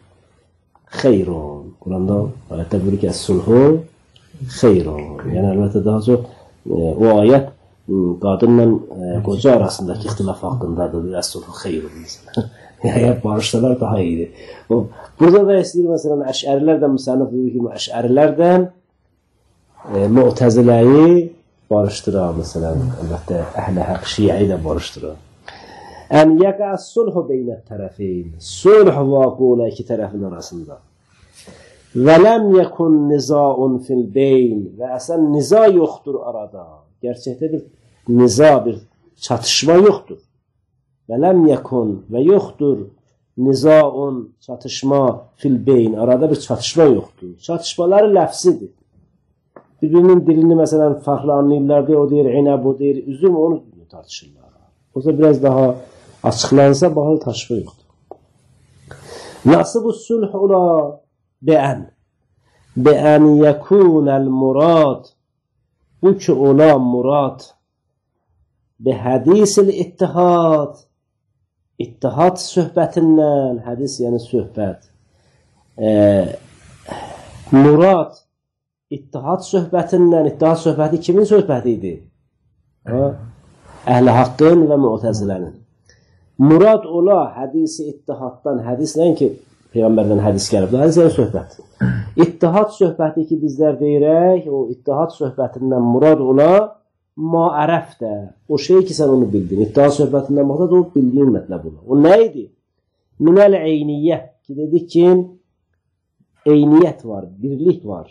[SPEAKER 1] xeyrun. Kur'an'da ayette buyuruyor ki es-sulhu xeyrun. Yani elbette daha çok e, o ayet kadınla e, koca arasındaki ihtilaf hakkındadır. Es-sulhu xeyrun mesela. Yani barışsalar daha iyiydi. O, burada da istəyir mesela əşərilərdən müsannif buyuruyor ki əşərilərdən e, Mu'tezileyi barıştırar mesela. Əlbəttə, əhl-i haq şiəyi də barışdırar. Ən yəqəs sulhu beynət tərəfin. Sulh vaqı ola iki tərəfin arasında. Və ləm yəkun nizaun fil beyn. Və əsən niza yoxdur arada. Gerçəkdə bir niza, bir çatışma yoxdur. Və ləm yəkun və yoxdur nizaun, çatışma fil beyn. Arada bir çatışma yoxdur. Çatışmaları ləfsidir. Bir-birinin dilini məsələn farklı anlayırlar deyə o deyir, inəb o deyir, üzüm onu tartışırlar. Oysa biraz daha açıqlansa bahal taşma yoxdur. Nasıl bu sulh ola? Be'ən. Be'ən yəkunəl murad. Bu ki ola murad. Be hədisil ittihad. İttihad söhbətindən, hədis yəni söhbət. E, murad. İttihad söhbətindən, ittihad söhbəti kimin söhbəti idi? Əhl-i haqqın və Mu'tezilənin. Murad ola hədisi ittihaddan, hədis nəyin ki, Peyğəmbərdən hədis gəlib, hədis yəni söhbət. İttihad söhbəti ki, bizlər deyirək, o ittihad söhbətindən murad ola ma'ərəf də, o şey ki, sən onu bildin. İttihad söhbətindən murad o bildiyin mətləb ola. O nə idi? Minəl eyniyyət ki, dedik ki, eyniyyət var, birlik var.